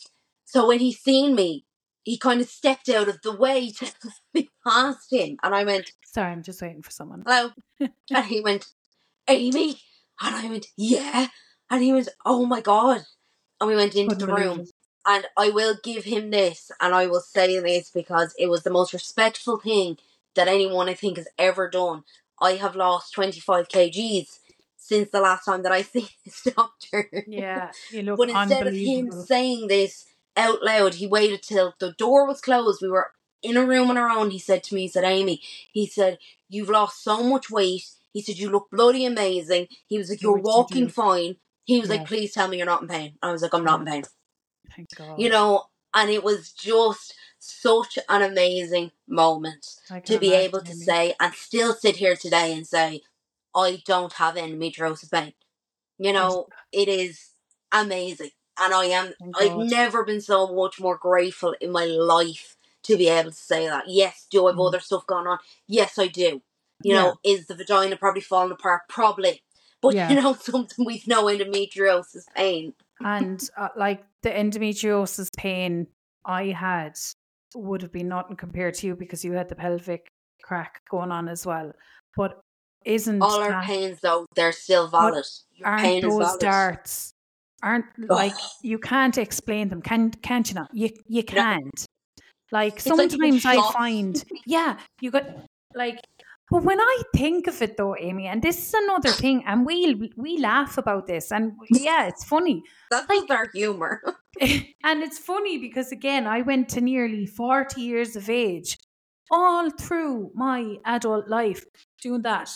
So when he seen me, he kind of stepped out of the way to let me past him. And I went, sorry, I'm just waiting for someone. Hello. And he went, Amy? And I went, yeah. And he went, oh my God. And we went into the room. And I will give him this, and I will say this because it was the most respectful thing that anyone I think has ever done. I have lost 25 kgs since the last time that I see this doctor. Yeah, you look But instead of him saying this out loud, he waited till the door was closed. We were in a room on our own. He said to me, he said, Amy, he said, you've lost so much weight. He said, you look bloody amazing. He was like, you're walking fine. He was like, please tell me you're not in pain. I was like, I'm not in pain. Thank God. You know, and it was just such an amazing moment to be able to say, and still sit here today and say, I don't have endometriosis pain. You know, it is amazing. And I've never been so much more grateful in my life to be able to say that. Yes, do I have other stuff going on? Yes, I do. You know, is the vagina probably falling apart? Probably. But you know, something we've no endometriosis pain. And like the endometriosis pain I had would have been nothing compared to you because you had the pelvic crack going on as well. But isn't all our pains though, they're still valid. Your aren't pain those is valid. darts? Aren't like you can't explain them? Can't you not? You can't. Like sometimes I find you got like. But when I think of it though, Amy, and this is another thing, and we laugh about this, and it's funny. That's like our humour. And it's funny because again, I went to nearly 40 years of age, all through my adult life, doing that.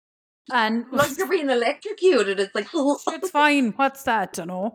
And like you're being electrocuted. It's like it's fine. What's that? Don't know.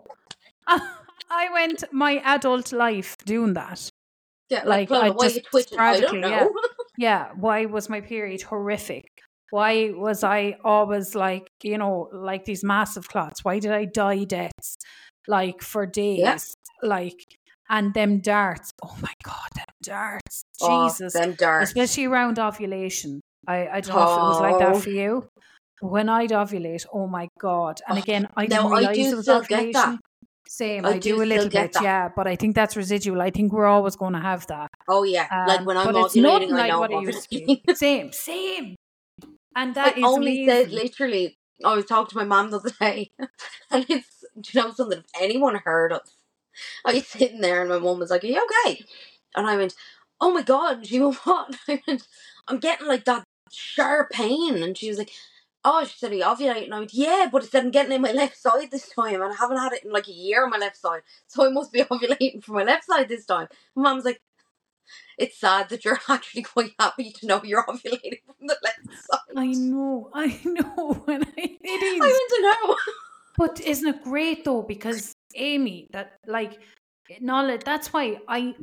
I went my adult life doing that. Yeah, like Clodagh, why are you twitching? I don't know. Yeah, why was my period horrific? Why was I always like, you know, like these massive clots? Why did I die deaths like for days? Yeah. Like, and them darts. Oh my God, them darts. Jesus. Them darts. Especially around ovulation. I don't know if it was like that for you. When I'd ovulate, oh my God. And again, I didn't realize it was ovulation. Same, I do a little bit, but I think that's residual. I think we're always going to have that. Oh yeah, like when I'm ovulating, I know what it used to be. Same. And that is only said literally. I was talking to my mum the other day, and it's, do you know something? If anyone heard us, I was sitting there, and my mum was like, "Are you okay?" And I went, "Oh my God!" And she went, "What?" And I went, "I'm getting like that sharp pain," and she was like, "Oh," she said, "Are you ovulating?" And I went, "Yeah, but it said I'm getting it in my left side this time, and I haven't had it in like a year on my left side, so I must be ovulating from my left side this time." My mum's like, "It's sad that you're actually quite happy to know you're ovulating from the left side." I know, and it is. I want to know. But isn't it great though? Because Amy, that like knowledge. That's why I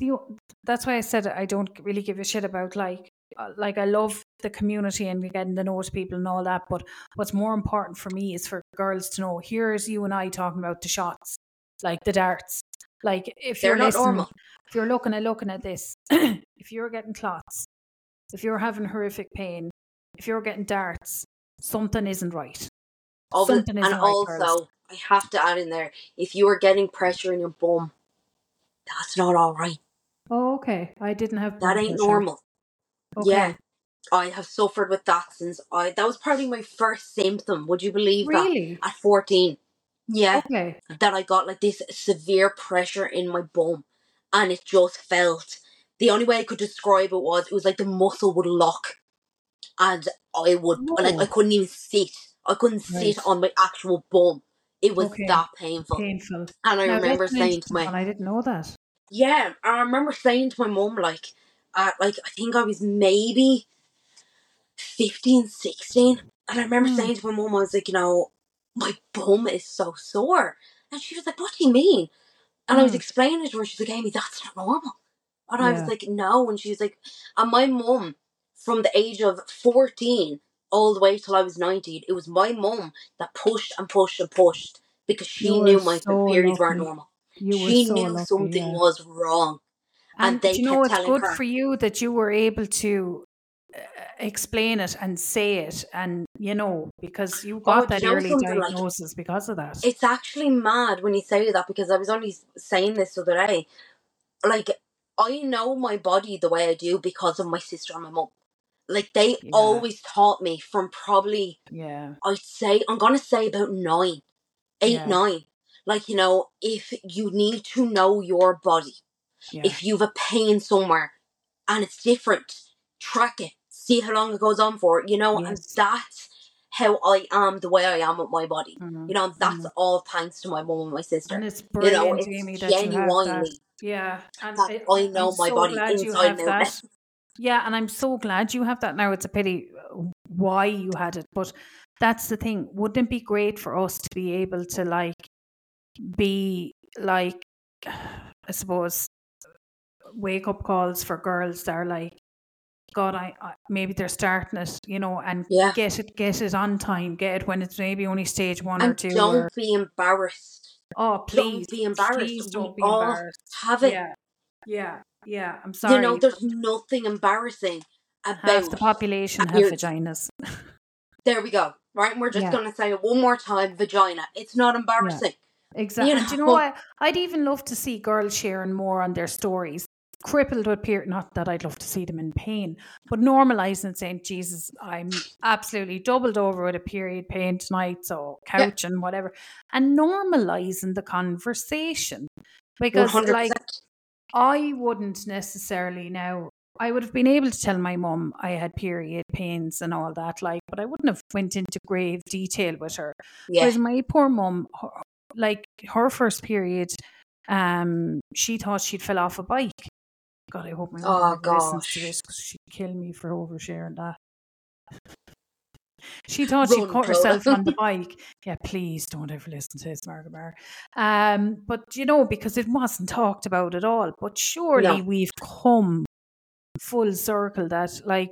said I don't really give a shit about like I love the community and getting to know people and all that. But what's more important for me is for girls to know. Here's you and I talking about the shots, like the darts. Like if they're not normal. If you're looking at this, if you're getting clots, if you're having horrific pain, if you're getting darts, something isn't right. Something isn't right, girls. I have to add in there, if you are getting pressure in your bum, that's not all right. Oh, okay. I didn't have that ain't pressure. normal. Okay. Yeah. I have suffered with that since that was probably my first symptom. Would you believe really? that? At 14. Yeah. Okay. That I got like this severe pressure in my bum, and it just felt, the only way I could describe it was like the muscle would lock, and I would, like, I couldn't even sit. I couldn't sit on my actual bum. It was that painful. And I remember saying to my, I didn't know that. Yeah, I remember saying to my mum, like I think I was maybe 15, 16. And I remember saying to my mum, I was like, my bum is so sore. And she was like, what do you mean? And I was explaining to her, she's like, Amy, that's not normal. And I was like, no. And she was like, and my mum, from the age of 14 all the way till I was 19, it was my mum that pushed and pushed and pushed, because she knew my periods weren't normal. She knew something was wrong. And they kept it's telling good her. For you that you were able to explain it and say it, and because you got that early diagnosis because of that. It's actually mad when you say that, because I was only saying this the other day. Like, I know my body the way I do because of my sister and my mum. Like, they always taught me from probably, I'd say, I'm going to say about 9. 9. Like, if you need to know your body, if you've a pain somewhere and it's different, track it, see how long it goes on for, and that's how I am the way I am with my body. That's all thanks to my mum and my sister. And it's brilliant, it's Amy, that you have that. Yeah. And I know my body inside and out. Yeah, and I'm so glad you have that now. It's a pity why you had it, but that's the thing. Wouldn't it be great for us to be able to be like, I suppose, wake up calls for girls that are like, God, I maybe they're starting it, and get it on time, get it when it's maybe only stage 1 or 2. Don't be embarrassed. Oh, please. Don't be embarrassed. Please don't be embarrassed. Have it. Yeah. I'm sorry. There's nothing embarrassing about half the population have vaginas. There we go. Right? And we're just going to say it one more time, vagina. It's not embarrassing. Yeah, exactly. And do you know what? I'd even love to see girls sharing more on their stories. Crippled with period, not that I'd love to see them in pain, but normalising, saying, Jesus, I'm absolutely doubled over with a period pain tonight, so couch and whatever. And normalising the conversation. Because 100%. I wouldn't necessarily now, I would have been able to tell my mum I had period pains and all that, but I wouldn't have went into grave detail with her. Whereas my poor mum, her first period, she thought she'd fell off a bike. God, I hope my mum listens to this, because she'd kill me for oversharing that. She thought she'd cut herself on the bike. Yeah, please don't ever listen to this, Margaret. But because it wasn't talked about at all. But surely we've come full circle that, I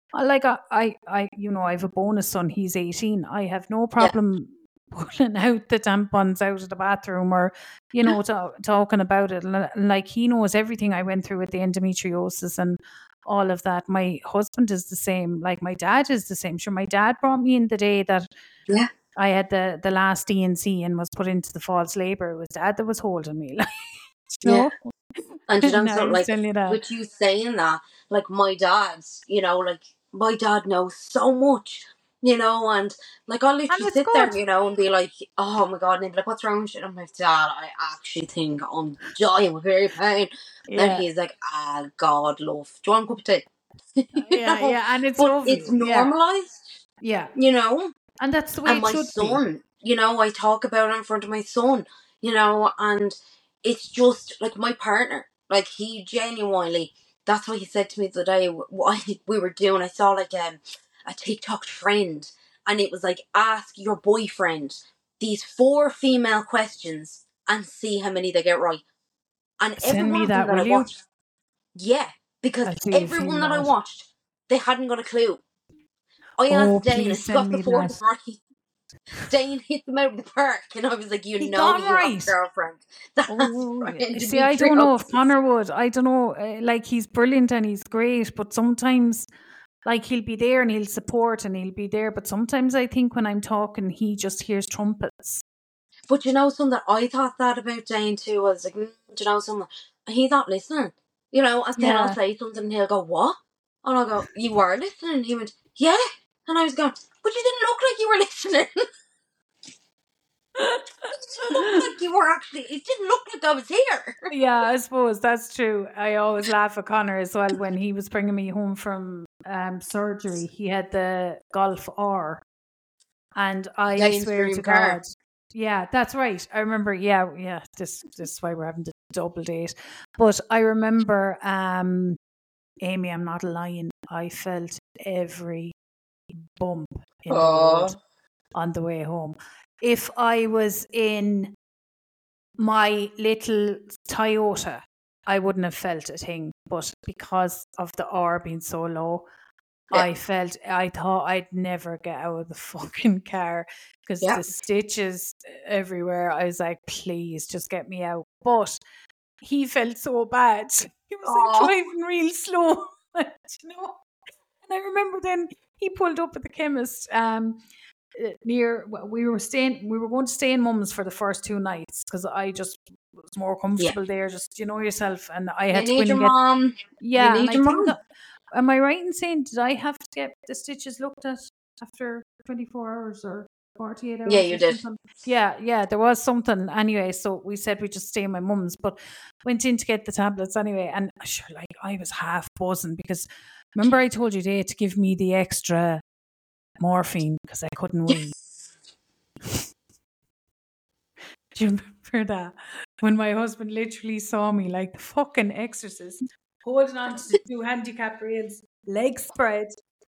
have a bonus son. He's 18. I have no problem pulling out the tampons out of the bathroom, or talking about it. Like, he knows everything I went through with the endometriosis and all of that. My husband is the same. Like, my dad is the same. Sure, my dad brought me in the day that I had the last D&C and was put into the false labour. It was Dad that was holding me. And with you saying that, like, my dad's, my dad knows so much, and I'll literally sit there, and be like, oh my God, and he'd be like, what's wrong with you? And I'm like, Dad, I actually think I'm dying with very pain. And he's like, God, love, do you want a cup of tea? And it's lovely. It's normalised. And that's the way it should be. And my son, I talk about it in front of my son, and it's just like my partner, like, he genuinely, that's what he said to me the day we were doing. I saw like a TikTok trend, and it was like, ask your boyfriend these 4 female questions and see how many they get right. And send me that, will I you? Watched, because everyone that I watched, they hadn't got a clue. I asked Dane, and got the 4th right. Dane hit them out of the park, and I was like, you have a girlfriend. That's right. See, I don't know if Connor would. I don't know. Like, he's brilliant and he's great, but sometimes Like he'll be there and he'll support and he'll be there. But sometimes I think when I'm talking, he just hears trumpets. But you know something, I thought that about Jane too. I was like, do you know something? He's not listening. You know, and then I'll say something and he'll go, what? And I'll go, you were listening? And he went, yeah. And I was going, but you didn't look like you were listening. It didn't look like you were actually, it didn't look like I was here. Yeah, I suppose that's true. I always laugh at Connor as well when he was bringing me home from surgery. He had the Golf R. And I swear to God. Yeah, that's right. I remember, yeah, this is why we're having the double date. But I remember, Amy, I'm not lying, I felt every bump in the road on the way home. If I was in my little Toyota, I wouldn't have felt a thing. But because of the R being so low, I thought I'd never get out of the fucking car because the stitches everywhere. I was like, please just get me out. But he felt so bad. He was like driving real slow, you know. And I remember then he pulled up at the chemist near. We were going to stay in Mum's for the first 2 nighs because I just was more comfortable there. Just yourself, and I had to go and get mom. Yeah, you need and your I think mom. Am I right in saying, did I have to get the stitches looked at after 24 hours or 48 hours? Yeah, you did. Yeah, there was something anyway. So we said we just stay in my mum's, but went in to get the tablets anyway. And sure, like I was half buzzing because remember I told you they had to give me the extra morphine because I couldn't wee. Do you remember that? When my husband literally saw me like the fucking exorcist, holding on to the 2 handicap rails, legs spread.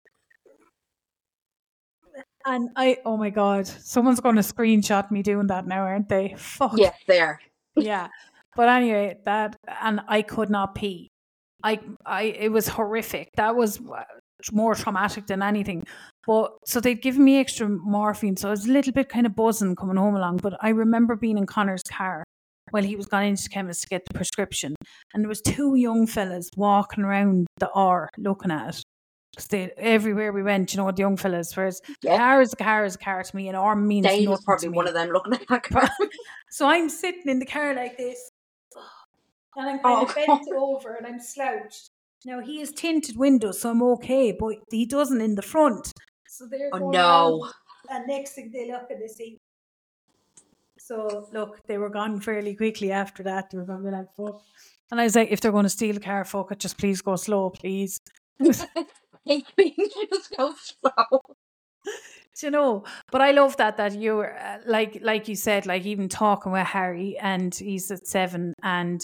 And oh my God, someone's going to screenshot me doing that now, aren't they? Fuck. Yes, they are. Yeah. But anyway, and I could not pee. It was horrific. That was more traumatic than anything. But so they'd given me extra morphine. So I was a little bit kind of buzzing coming home along. But I remember being in Connor's car while he was gone into the chemist to get the prescription. And there was 2 young fellas walking around the R looking at it. Because everywhere we went, the young fellas, whereas car is a car to me, and R means Dane nothing was probably to me. one of them looking at that car. So I'm sitting in the car like this, and I'm kind of bent over, and I'm slouched. Now he has tinted windows, so I'm okay, but he doesn't in the front. So they're going around, and next thing they look and they see. So look, they were gone fairly quickly after that. They were going to be like, fuck. And I was like, if they're going to steal the car, fuck it, just please go slow, please. Just go slow. But I love that you were like you said, like even talking with Harry, and he's at 7, and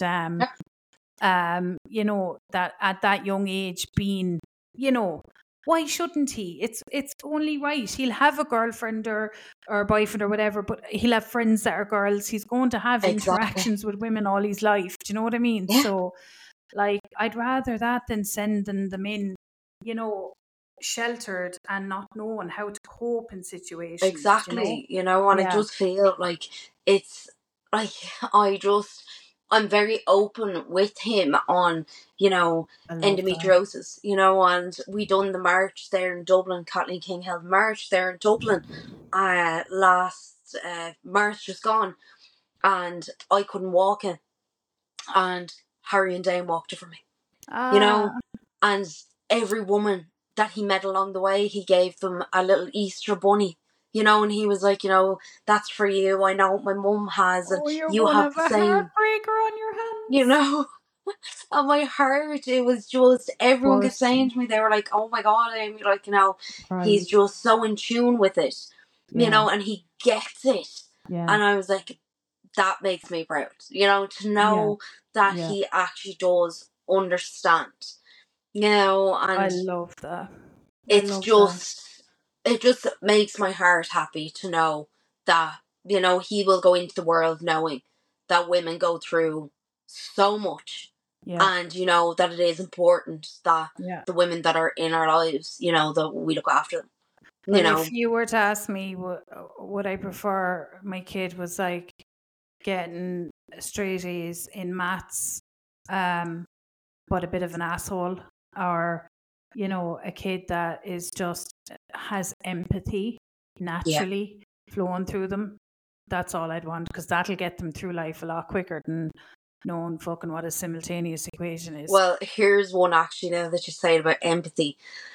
that at that young age being, why shouldn't he? It's only right. He'll have a girlfriend or boyfriend or whatever, but he'll have friends that are girls. He's going to have interactions with women all his life. Do you know what I mean? Yeah. So, like, I'd rather that than sending them in, sheltered and not knowing how to cope in situations. Exactly. And I just feel like it's like I'm very open with him on, endometriosis, and we done the march there in Dublin. Kathleen King held march there in Dublin last March just gone, and I couldn't walk in, and Harry and Dane walked it for me. And every woman that he met along the way, he gave them a little Easter bunny, and he was like, that's for you. I know what my mum has, and you have the same. Heartbreaker on your hands. And my heart, it was just, everyone kept saying to me, they were like, oh my God, Amy, like, he's just so in tune with it, and he gets it. Yeah. And I was like, that makes me proud, to know that he actually does understand. And I love that. It just makes my heart happy to know that, he will go into the world knowing that women go through so much. Yeah. And, that it is important that the women that are in our lives, that we look after them. If you were to ask me, would I prefer my kid was like getting straight A's in maths, but a bit of an asshole, or you know, a kid that is just has empathy naturally flowing through them. That's all I'd want, because that'll get them through life a lot quicker than knowing fucking what a simultaneous equation is. Well, here's one actually now that you say about empathy.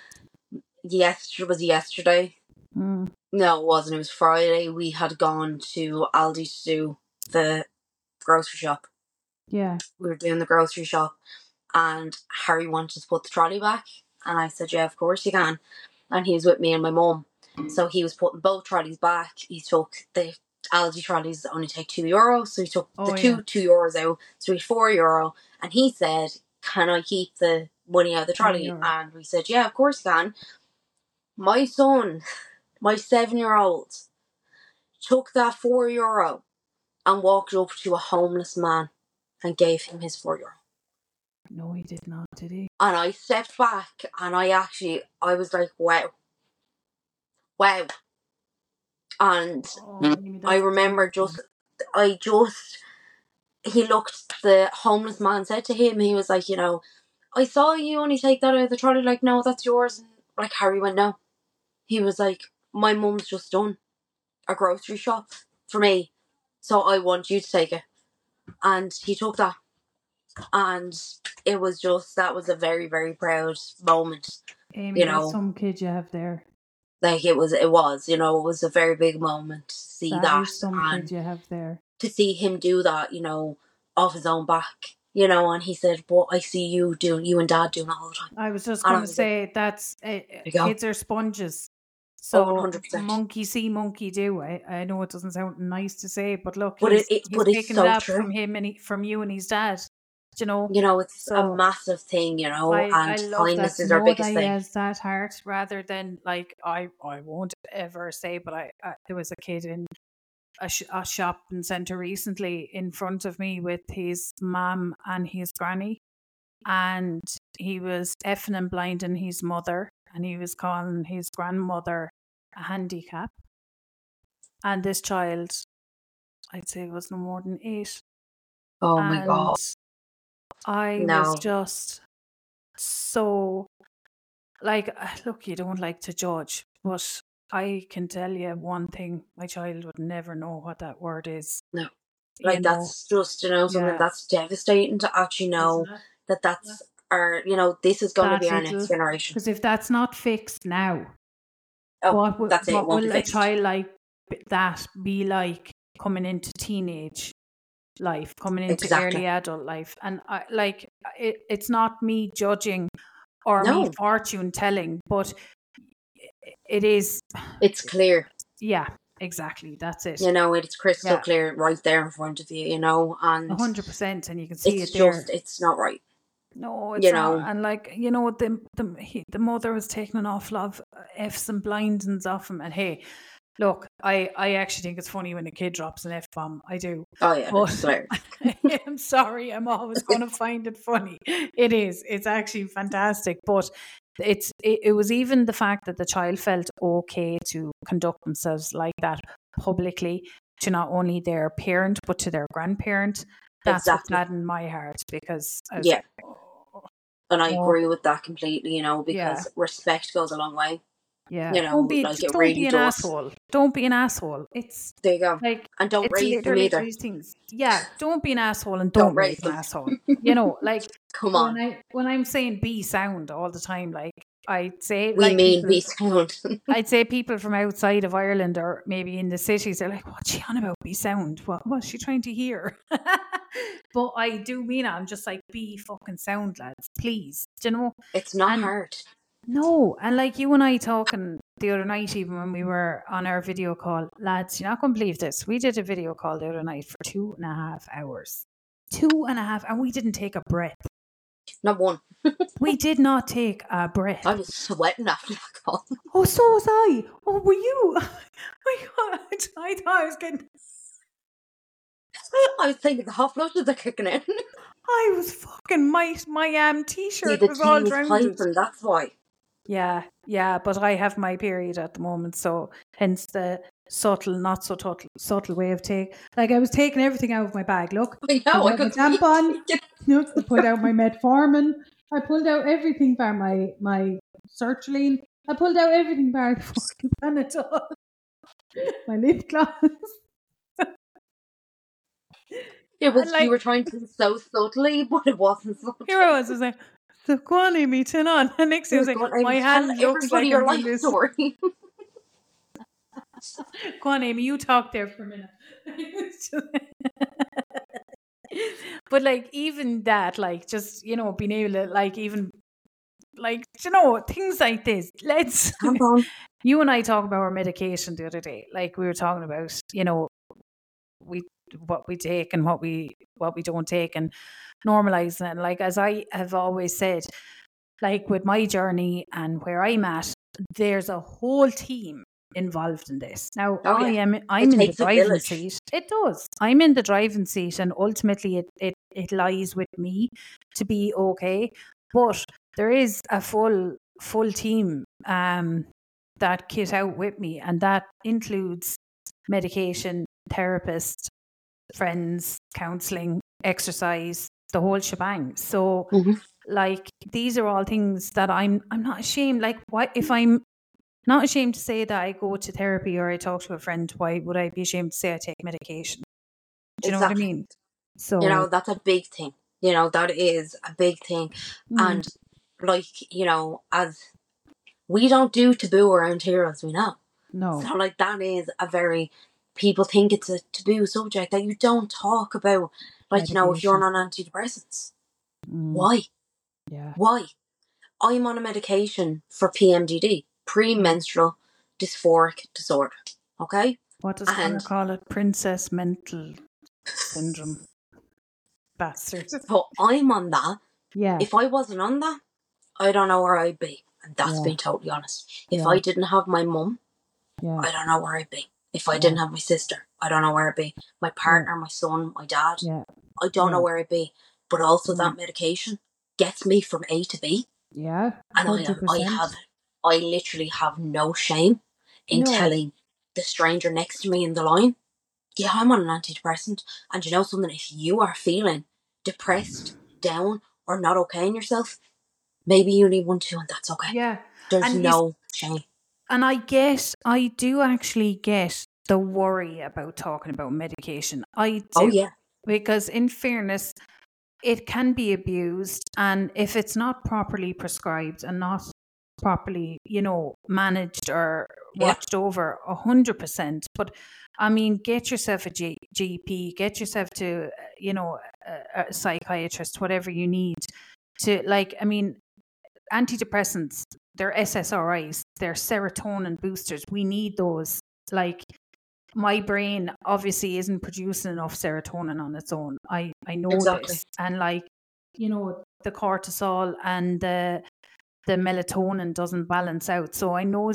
Yesterday? Mm. No, it wasn't. It was Friday. We had gone to Aldi to do the grocery shop. Yeah. We were doing the grocery shop, and Harry wanted to put the trolley back, and I said, yeah, of course you can. And he was with me and my mum, so he was putting both trolleys back. He took the Aldi trolleys that only take €2, so he took the €2 out, so he had €4, and he said, can I keep the money out of the trolley? And we said, yeah, of course you can. My son, my 7-year-old, took that €4 and walked up to a homeless man and gave him his €4. No, he did not, did he? And I stepped back, and I was like, wow. And I remember he looked, the homeless man said to him, he was like, you know, I saw you only take that out of the trolley, like, no, that's yours. And like, Harry went, no. He was like, my mum's just done a grocery shop for me, so I want you to take it. And he took that. And it was just, that was a very, very proud moment. Amy, you know, some kid you have there. Like, it was, you know, it was a very big moment to see that. Is some kid you have there. To see him do that, you know, off his own back, you know, and he said, but I see you and Dad doing it all the time. I was just going to say, like, that's, kids are sponges. So, 100%. Monkey see, monkey do. I know it doesn't sound nice to say, but look, he's taking it up from him and from you and his dad. You know, it's a massive thing, you know, and kindness is our biggest thing. Has that heart, rather than, like, I won't ever say, but there was a kid in a shopping centre recently in front of me with his mum and his granny, and he was effing and blinding his mother, and he was calling his grandmother a handicap. And this child, I'd say, was no more than 8. Oh my God. I was just so, like, look, you don't like to judge, but I can tell you one thing, my child would never know what that word is. No. Like, that's just, you know, something that's devastating to actually know that's our, you know, this is going to be our next generation. Because if that's not fixed now, what will a child like that be like coming into teenage life, coming into early adult life? And it's not me judging or me fortune telling, but it's clear. Yeah, exactly, that's it. You know, it's crystal clear right there in front of you, you know, and 100%, and you can see it there. It's not right. No, it's not. And, like, you know, the mother was taking an awful lot of F's and blindings off him. And hey, look, I actually think it's funny when a kid drops an F-bomb. I do. Oh yeah, but I'm sorry, I'm always going to find it funny. It is. It's actually fantastic. But it was even the fact that the child felt okay to conduct themselves like that publicly to not only their parent but to their grandparent. That's what gladdened my heart, because I was like, and I agree with that completely, you know, because respect goes a long way. Yeah, you know, don't be an asshole. Don't be an asshole. It's there you go. Like, and don't raise them either. These things. Yeah, don't be an asshole and don't raise an asshole. You know, like, come on. When I'm saying be sound all the time, like, I'd say we mean be sound. I'd say people from outside of Ireland or maybe in the cities are like, what's she on about? Be sound. What's she trying to hear? But I do mean it. I'm just like, be fucking sound, lads, please. Do you know? It's not hard. No, and like you and I talking the other night, even when we were on our video call, lads, you're not going to believe this. We did a video call the other night for 2.5 hours. 2.5, and we didn't take a breath. Not one. We did not take a breath. I was sweating after that call. Oh, so was I. Oh, were you? My God, I thought I was getting... I was thinking the hot flushes are kicking in. I was fucking... My t-shirt was all drowned. That's why. Yeah, but I have my period at the moment, so hence the subtle, not so subtle way of taking. Like, I was taking everything out of my bag. Look, I know. I got my tampon. I pulled out my metformin. I pulled out everything for my sertraline. I pulled out everything bar the fucking Panadol. My lip gloss. It was, like, you were trying to so subtly, but it wasn't subtly. Here I was like, so go on, Amy, turn on. And next thing I was like, my hand looks like your life story. Go on, Amy, you talk there for a minute. But like even that, like just, you know, being able to like even like, you know, things like this. Let's you and I talked about our medication the other day. Like we were talking about, you know, what we take and what we don't take and normalizing it. And like as I have always said, like with my journey and where I'm at, there's a whole team involved in this. Now I'm in the driving seat. It does. I'm in the driving seat, and ultimately it lies with me to be okay. But there is a full team that kit out with me, and that includes medication, therapist, friends, counselling, exercise, the whole shebang. So like these are all things that I'm not ashamed. Like why, if I'm not ashamed to say that I go to therapy or I talk to a friend, why would I be ashamed to say I take medication? Do you know what I mean? So you know, that's a big thing. You know, that is a big thing. And like, you know, as we don't do taboo around here, as we know. No. So like that is a very, people think it's a taboo subject that you don't talk about. Like, medication. You know, if you're on antidepressants. Why? Yeah. Why? I'm on a medication for PMDD, premenstrual dysphoric disorder. Okay? What does Connor call it? Princess mental syndrome. Bastard. So I'm on that. Yeah. If I wasn't on that, I don't know where I'd be. And that's being totally honest. If I didn't have my mum, I don't know where I'd be. If I didn't have my sister, I don't know where I'd be. My partner, my son, my dad, I don't know where I'd be. But also that medication gets me from A to B. Yeah. 100%. And I literally have no shame in telling the stranger next to me in the line, yeah, I'm on an antidepressant. And you know something, if you are feeling depressed, down, or not okay in yourself, maybe you need one too, and that's okay. Yeah. There's no shame. And I do actually get the worry about talking about medication. I do. Oh, yeah. Because in fairness, it can be abused, and if it's not properly prescribed and not properly, you know, managed or watched over, 100%. But I mean, get yourself a GP, get yourself to, you know, a psychiatrist, whatever you need to, like, I mean, antidepressants, they're SSRIs, they're serotonin boosters. We need those. Like, my brain obviously isn't producing enough serotonin on its own. I know this. And like, you know, the cortisol and the melatonin doesn't balance out. So I know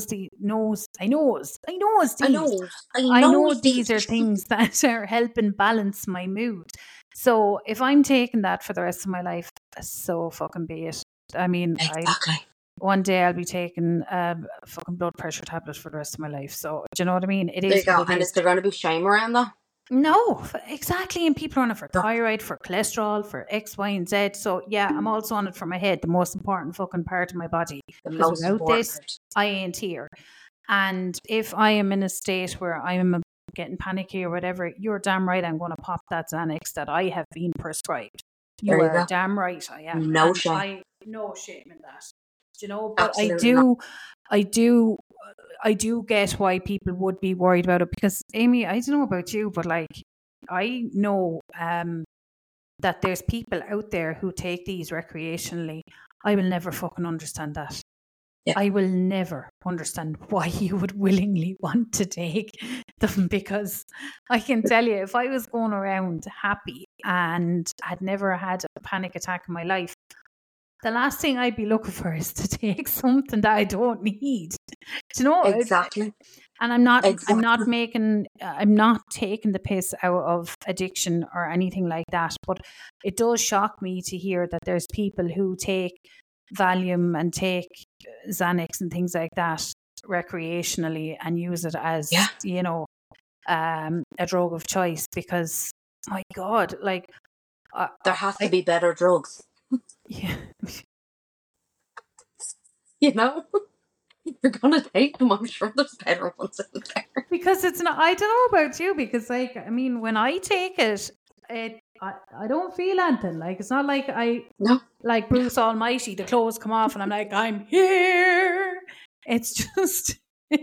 these are things that are helping balance my mood. So if I'm taking that for the rest of my life, so fucking be it. I mean, one day I'll be taking a fucking blood pressure tablet for the rest of my life. So do you know what I mean? It is. And is there going to be shame around that? No, exactly. And people are on it for thyroid, for cholesterol, for X, Y, and Z. So yeah, I'm also on it for my head, the most important fucking part of my body. Because without this, I ain't here. And if I am in a state where I'm getting panicky or whatever, you're damn right I'm going to pop that Xanax that I have been prescribed. You are damn right I am. No shame. No shame in that. You know, but I do get why people would be worried about it, because Amy, I don't know about you, but like I know that there's people out there who take these recreationally. I will never fucking understand that. Yeah. I will never understand why you would willingly want to take them, because I can tell you, if I was going around happy and had never had a panic attack in my life, the last thing I'd be looking for is to take something that I don't need. Do you know? Exactly. And I'm not taking the piss out of addiction or anything like that. But it does shock me to hear that there's people who take Valium and take Xanax and things like that recreationally and use it as, you know, a drug of choice, because my God, like there has to be better drugs. Yeah. You know, you're gonna take them. I'm sure there's better ones out there. Because it's not. I don't know about you. Because like, I mean, when I take it, I don't feel anything. Like it's not like No, like Bruce Almighty. The clothes come off, and I'm like, I'm here. It's just.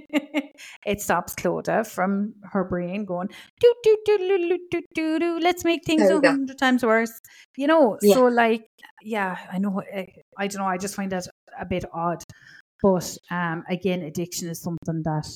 It stops Clodagh from her brain going do do do do do do do do. Let's make things there you go. 100 times worse. You know. Yeah. So like, yeah, I know. I don't know. I just find that a bit odd. But again, addiction is something that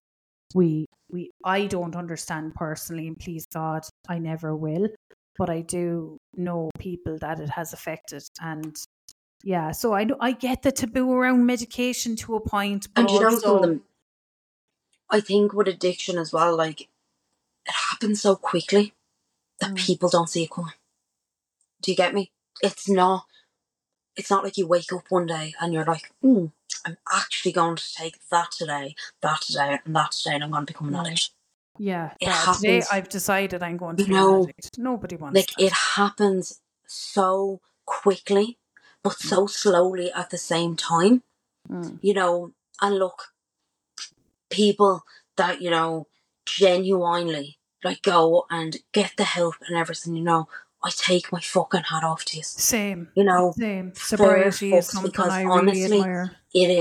I don't understand personally, and please God, I never will. But I do know people that it has affected, and yeah. So I get the taboo around medication to a point, but And you know also something, I think with addiction as well, like, it happens so quickly that people don't see it coming. Do you get me? It's not like you wake up one day and you're like, I'm actually going to take that today, and that today, and I'm going to become an addict. Yeah, It happens. Today I've decided I'm going to be an addict. Nobody wants like that. It happens so quickly, but so slowly at the same time. You know, and look, people that, you know, genuinely like go and get the help and everything, you know, I take my fucking hat off to you. Same. You know, same. Sobriety is something because I honestly, really admire.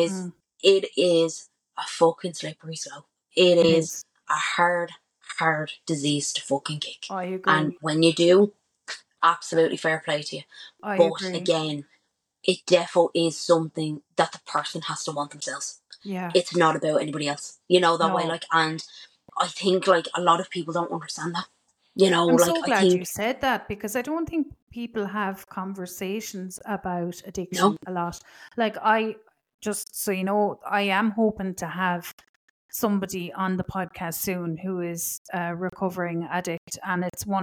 It is a fucking slippery slope. It is a hard disease to fucking kick. I agree. And when you do, absolutely fair play to you. I but agree. Again, it defo is something that the person has to want themselves. Yeah. It's not about anybody else. You know, that way, like, and I think like a lot of people don't understand that. You know, I'm like, so glad you said that, because I don't think people have conversations about addiction a lot. Like, just so you know, I am hoping to have somebody on the podcast soon who is a recovering addict, and it's one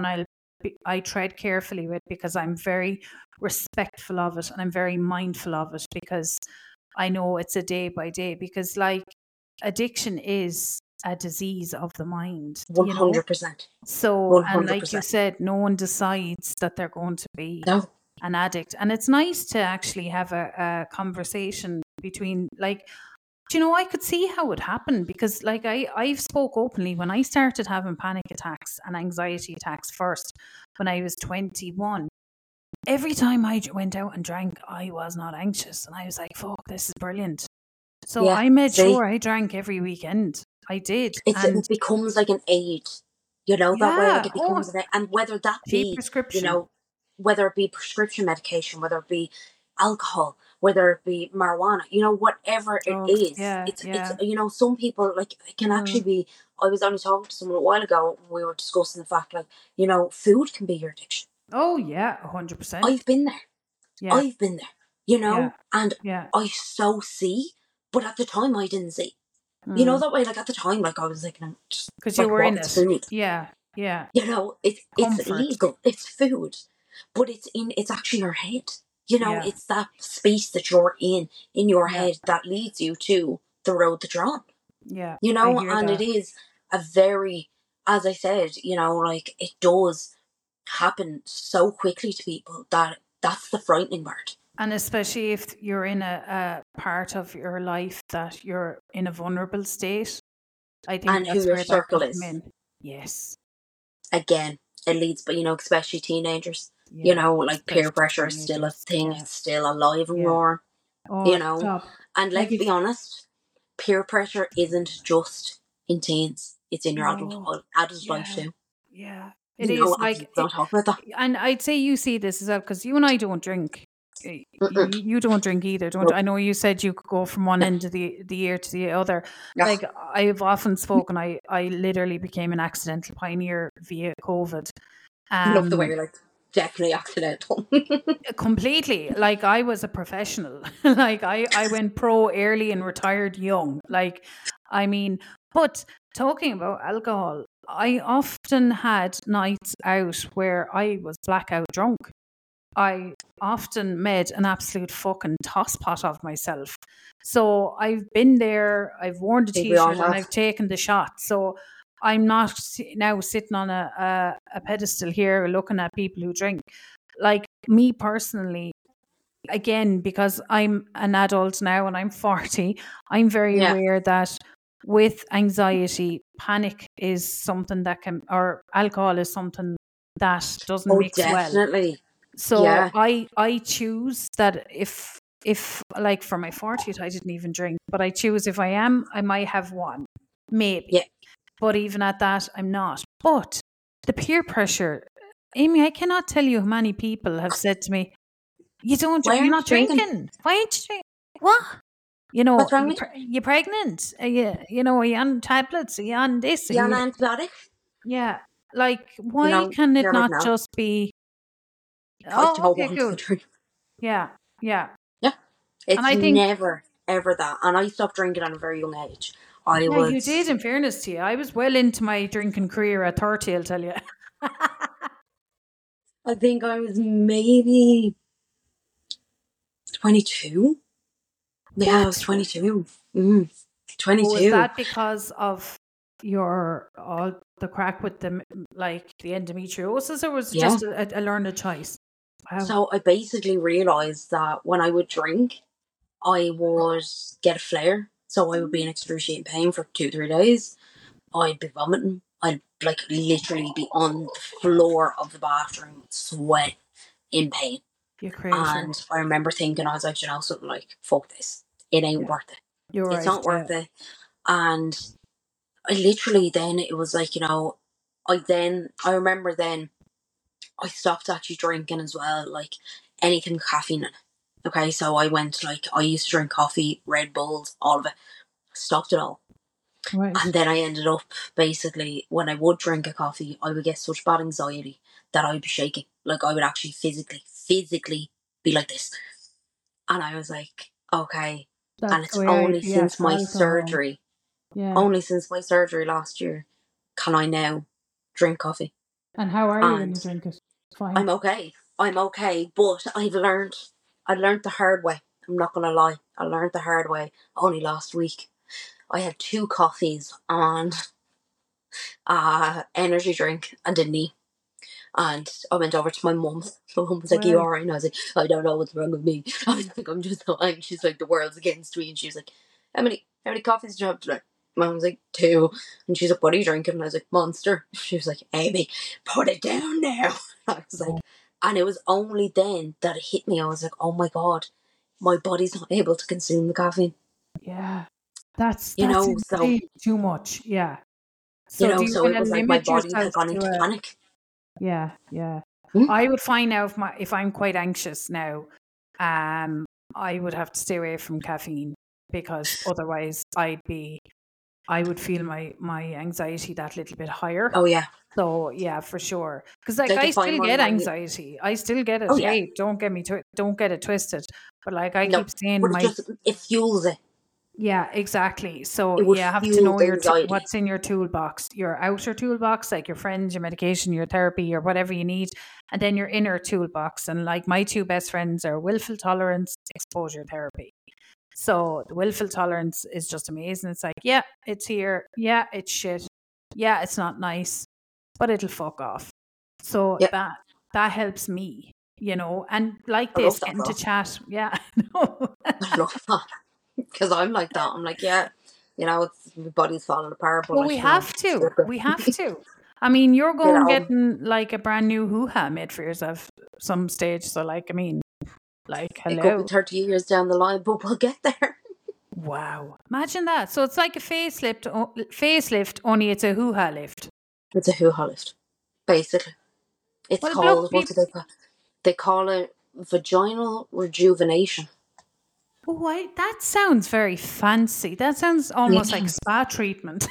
I tread carefully with, because I'm very respectful of it and I'm very mindful of it, because I know it's a day by day, because like addiction is a disease of the mind. 100%. So, 100%. and like you said, no one decides that they're going to be an addict. And it's nice to actually have a conversation between, like, do you know, I could see how it happened, because like I've spoke openly when I started having panic attacks and anxiety attacks first when I was 21. Every time I went out and drank, I was not anxious, and I was like, fuck, this is brilliant. So I made sure I drank every weekend. I did. It becomes like an aid, you know, that way, like it becomes an aid. And whether that be prescription, you know, whether it be prescription medication, whether it be alcohol, whether it be marijuana, you know, whatever it is, it's you know, some people, like, it can actually be. I was only talking to someone a while ago, and we were discussing the fact, like, you know, food can be your addiction. Oh yeah, 100%. I've been there. Yeah. I've been there, you know, and I so see, but at the time I didn't see. You know, that way, like, at the time, like, I was like, no, just because you were in it. Food. Yeah. You know, it's legal. It's food, but it's actually your head. You know, it's that space that you're in your head that leads you to the road that you're on. Yeah. You know, and it is a very, as I said, you know, like, it does happen so quickly to people that's the frightening part. And especially if you're in a part of your life that you're in a vulnerable state, I think that's who your circle is. Yes. Again, it leads, but, you know, especially teenagers, you know, like, peer pressure is still a thing. It's still alive and roaring, you know. Stop. And let's be honest, peer pressure isn't just in teens. It's in your adult life too. Yeah. It is, like, don't talk about that. And I'd say you see this as well, because you and I don't drink. You don't drink either, don't you? I know you said you could go from one end of the year to the other. Like, I've often spoken, I literally became an accidental pioneer via COVID. I love the way you're like, definitely accidental. Completely. Like, I was a professional. Like, I went pro early and retired young. Like, I mean, but talking about alcohol, I often had nights out where I was blackout drunk. I often made an absolute fucking tosspot of myself. So I've been there, I've worn the t-shirt, and I've taken the shot. So I'm not now sitting on a pedestal here looking at people who drink. Like, me personally, again, because I'm an adult now and I'm 40, I'm very Yeah. aware that with anxiety, panic is something that can, or alcohol is something that doesn't Oh, mix well. definitely. So Yeah. I choose that if like for my 40th, I didn't even drink, but I choose if I am, I might have one, maybe. Yeah. But even at that, I'm not. But the peer pressure, Amy, I cannot tell you how many people have said to me, you're not drinking. Why aren't you drinking? What? You know, What's wrong with you're pregnant. Are you on tablets? Are you on this? you? On antibiotics? Yeah. Like, You why know, can it you're like, not no. just be, I oh, don't okay, want cool. to drink. Yeah. Yeah. Yeah. And It's I think, never, ever that. And I stopped drinking at a very young age. I yeah, you did, was, in fairness to you. I was well into my drinking career at 30, I'll tell you. I think I was maybe 22. Yeah, I was What? 22. Oh, was 22. that because of all the crack with the like the endometriosis, or was it Yeah. just a learned choice? Wow. So I basically realised that when I would drink, I would get a flare. So I would be in excruciating pain for 2-3 days. I'd be vomiting. I'd like literally be on the floor of the bathroom, sweat in pain. You're crazy. And I remember thinking, I was like, you know, something like, fuck this. It ain't worth it. You're It's right. not worth it. And I literally then, it was like, you know, I remember then I stopped actually drinking as well, like anything with caffeine in it. Okay, so I went like, I used to drink coffee, Red Bulls, all of it. Stopped it all. Right. And then I ended up basically, when I would drink a coffee, I would get such bad anxiety that I would be shaking. Like I would actually physically be like this. And I was like, okay. And That's it's the way only yeah, since my surgery, Yeah. only since my surgery last year, can I now drink coffee. And how are you when you drink it? Fine. I'm okay. But I learned the hard way. I'm not gonna lie. I learned the hard way only last week. I had 2 coffees and energy drink and didn't eat. And I went over to my mum. My mum was like, "Are you alright?" And I was like, "I don't know what's wrong with me." I was like, "I'm just so anxious, like the world's against me." And she was like, How many coffees do you have today?" Mum was like, 2. And she's like, "What are you drinking?" And I was like, "Monster." She was like, "Amy, put it down now." I was like, and it was only then that it hit me. I was like, "Oh my God, my body's not able to consume the caffeine." Yeah. That's so too much. Yeah. So do you so kind it of was like my limit body had yourself gone to into a panic. Yeah, yeah. Hmm? I would find out if I'm quite anxious now, I would have to stay away from caffeine because otherwise I would feel my anxiety that little bit higher. Oh yeah. So yeah, for sure. Because like Like I if I'm still on get my anxiety. I still get it. Oh yeah. Hey, don't get it twisted. But like I No, keep saying but it fuels it. Yeah, exactly. So It would you have to fuel know the anxiety. what's in your toolbox, your outer toolbox, like your friends, your medication, your therapy, or whatever you need, and then your inner toolbox. And like my 2 best friends are willful tolerance, exposure therapy. So the willful tolerance is just amazing. It's like, yeah, it's here. Yeah, it's shit. Yeah, it's not nice, but it'll fuck off. So Yeah. that helps me, and like I this, love that getting to though. chat. Yeah, no. I love that. Because I'm like that. I'm like, yeah, it's my body's falling apart, but Well, like, we have to. sugar. We have to. I mean, you're You going know, getting like a brand new hoo-ha made for yourself some stage. So, like, I mean, like, it could be hello. 30 years down the line, but we'll get there. Wow. Imagine that. So it's like a facelift, only it's a hoo-ha lift. It's a hoo-ha lift, basically. It's Well, called, what people, do they call? They call it vaginal rejuvenation. oh, that sounds very fancy. That sounds almost like spa treatment.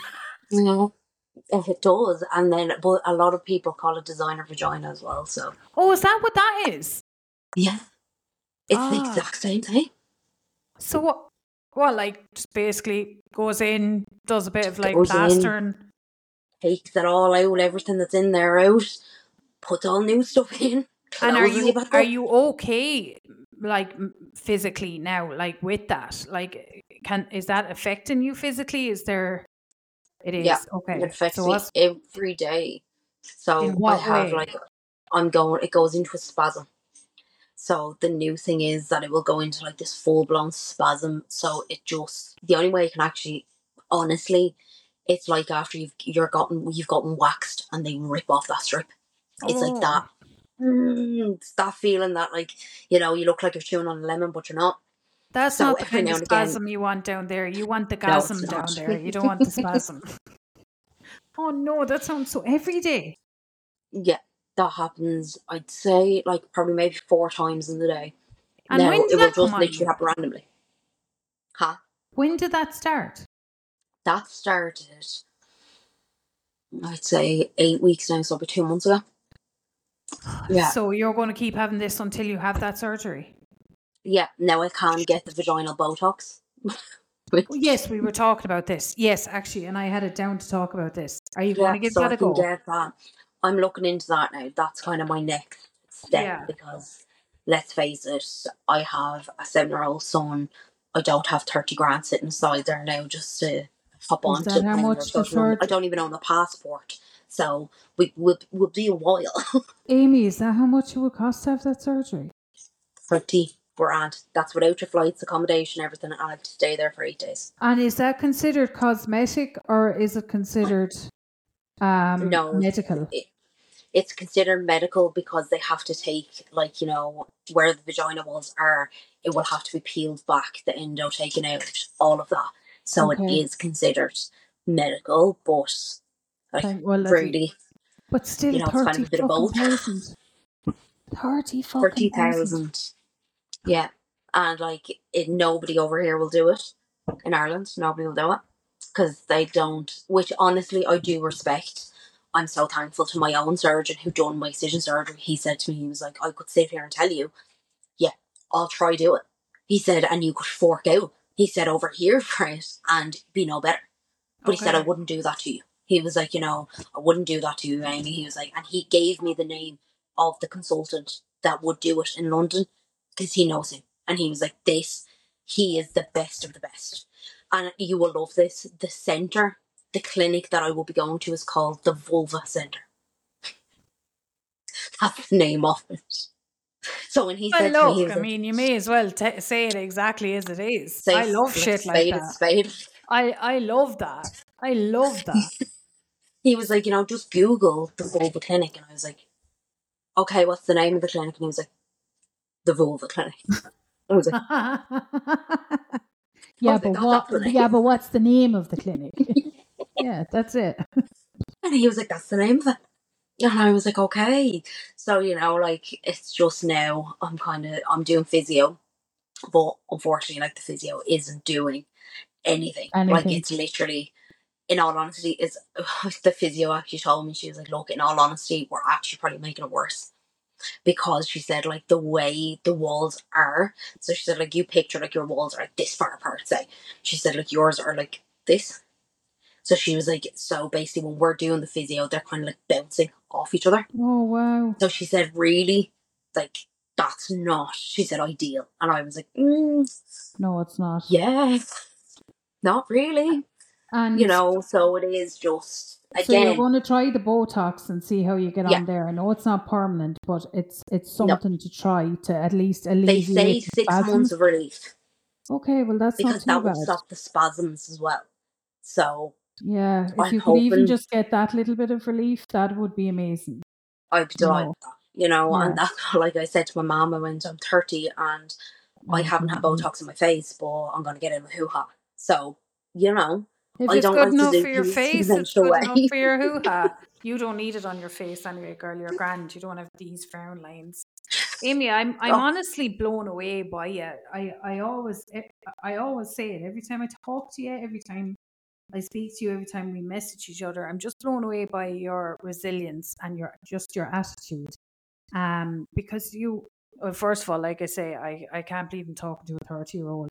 It does, and then but a lot of people call it designer vagina as well. So, oh, is that what that is? yeah, it's the exact same thing. So what? Well, like, just basically goes in, does a bit of like Goes plastering. Takes it all out, everything that's in there out, puts all new stuff in. And are you okay, like physically now, like with that? Like, is that affecting you physically? Is there? It is. Yeah, Okay. it affects me every day. So In I what have way? like, it goes into a spasm. So the new thing is that it will go into like this full blown spasm. So it just, the only way you can actually, honestly, it's like after you've gotten waxed and they rip off that strip. It's like that. It's that feeling that, like, you know, you look like you're chewing on a lemon, but you're not. That's So not the every kind now of and again, spasm you want down there. You want the no, it's gasm down not. there. You don't want the spasm. Oh no, that sounds so every day. Yeah, that happens. I'd say like probably maybe 4 times in the day. And Now when it did will that come just on literally you? happen randomly. Huh? When did that start? That started, I'd say 8 weeks now, so about 2 months ago. Yeah. So you're going to keep having this until you have that surgery? Yeah, now I can get the vaginal Botox. Yes, we were talking about this. Yes, actually, and I had it down to talk about this. Are you going to give so that I a can go? get that. I'm looking into that now. That's kind of my next step Yeah. because let's face it, I have a 7-year-old son. I don't have 30 grand sitting aside there now just to hop Is on that to how plane or much the go to London. I surgery? don't even own a passport, so we'll be a while. Amy, is that how much it would cost to have that surgery? 30 grand. That's without your flights, accommodation, everything, and I have to stay there for 8 days. And is that considered cosmetic or is it considered No, medical? it's considered medical because they have to take, like, you know, where the vagina walls are, it will have to be peeled back, the endo taken out, all of that. So it Okay. is considered medical, but like Well, really, but still, you know, it's kind 30 of a bit of fucking both. thousand. 30 fucking thousand. 30,000. Yeah. And like nobody over here will do it. In Ireland, nobody will do it. Because they don't, which honestly I do respect. I'm so thankful to my own surgeon who done my excision surgery. He said to me, he was like, I could sit here and tell you, yeah, I'll try do it. He said, and you could fork out. He said, over here for it and be no better. But he said, I wouldn't do that to you. He was like, you know, I wouldn't do that to you, Amy. He was like, and he gave me the name of the consultant that would do it in London because he knows him. And he was like, he is the best of the best. And you will love this. The centre, the clinic that I will be going to is called the Vulva Centre. That's the name of it. So when he said to me, he was like, you may as well say it exactly as it is. say, I love shit like spade that. is spade. I love that. I love that. He was like, you know, just Google the Vulva Clinic. And I was like, okay, what's the name of the clinic? And he was like, the Vulva Clinic. I was like, yeah, but what's the name of the clinic? Yeah, that's it. And he was like, that's the name of it. And I was like, okay. So, you know, like, it's just now I'm doing physio, but unfortunately, like, the physio isn't doing anything. Like, it's literally, in all honesty, the physio actually told me, she was like, look, in all honesty, we're actually probably making it worse. Because she said, like, the way the walls are, so she said, like, you picture, like, your walls are like this far apart, say. She said, like, yours are like this. So she was like, so basically when we're doing the physio, they're kind of like bouncing off each other. Oh, wow. So she said, really, like, that's not, she said, ideal. And I was like, no, it's not. Yeah, not really. And, you know, so it is just, again. So you're going to try the Botox and see how you get on there. I know it's not permanent, but it's something to try to at least alleviate. They say 6 months of relief. Okay, well that's because not too bad. Will stop the spasms as well. So yeah, if you could even just get that little bit of relief, that would be amazing. I'd be delighted with that. You know, and that's like I said to my mum, I'm 30 and I haven't had Botox in my face, but I'm going to get in a hoo-ha. So, you know, if it's good enough for your face, it's good enough for your hoo-ha. You don't need it on your face anyway, girl. You're grand. You don't have these frown lines. Amy, I'm honestly blown away by you. I always say it every time I talk to you, every time I speak to you, every time we message each other. I'm just blown away by your resilience and your attitude. Because first of all, like I say, I can't believe I'm talking to a 30-year-old.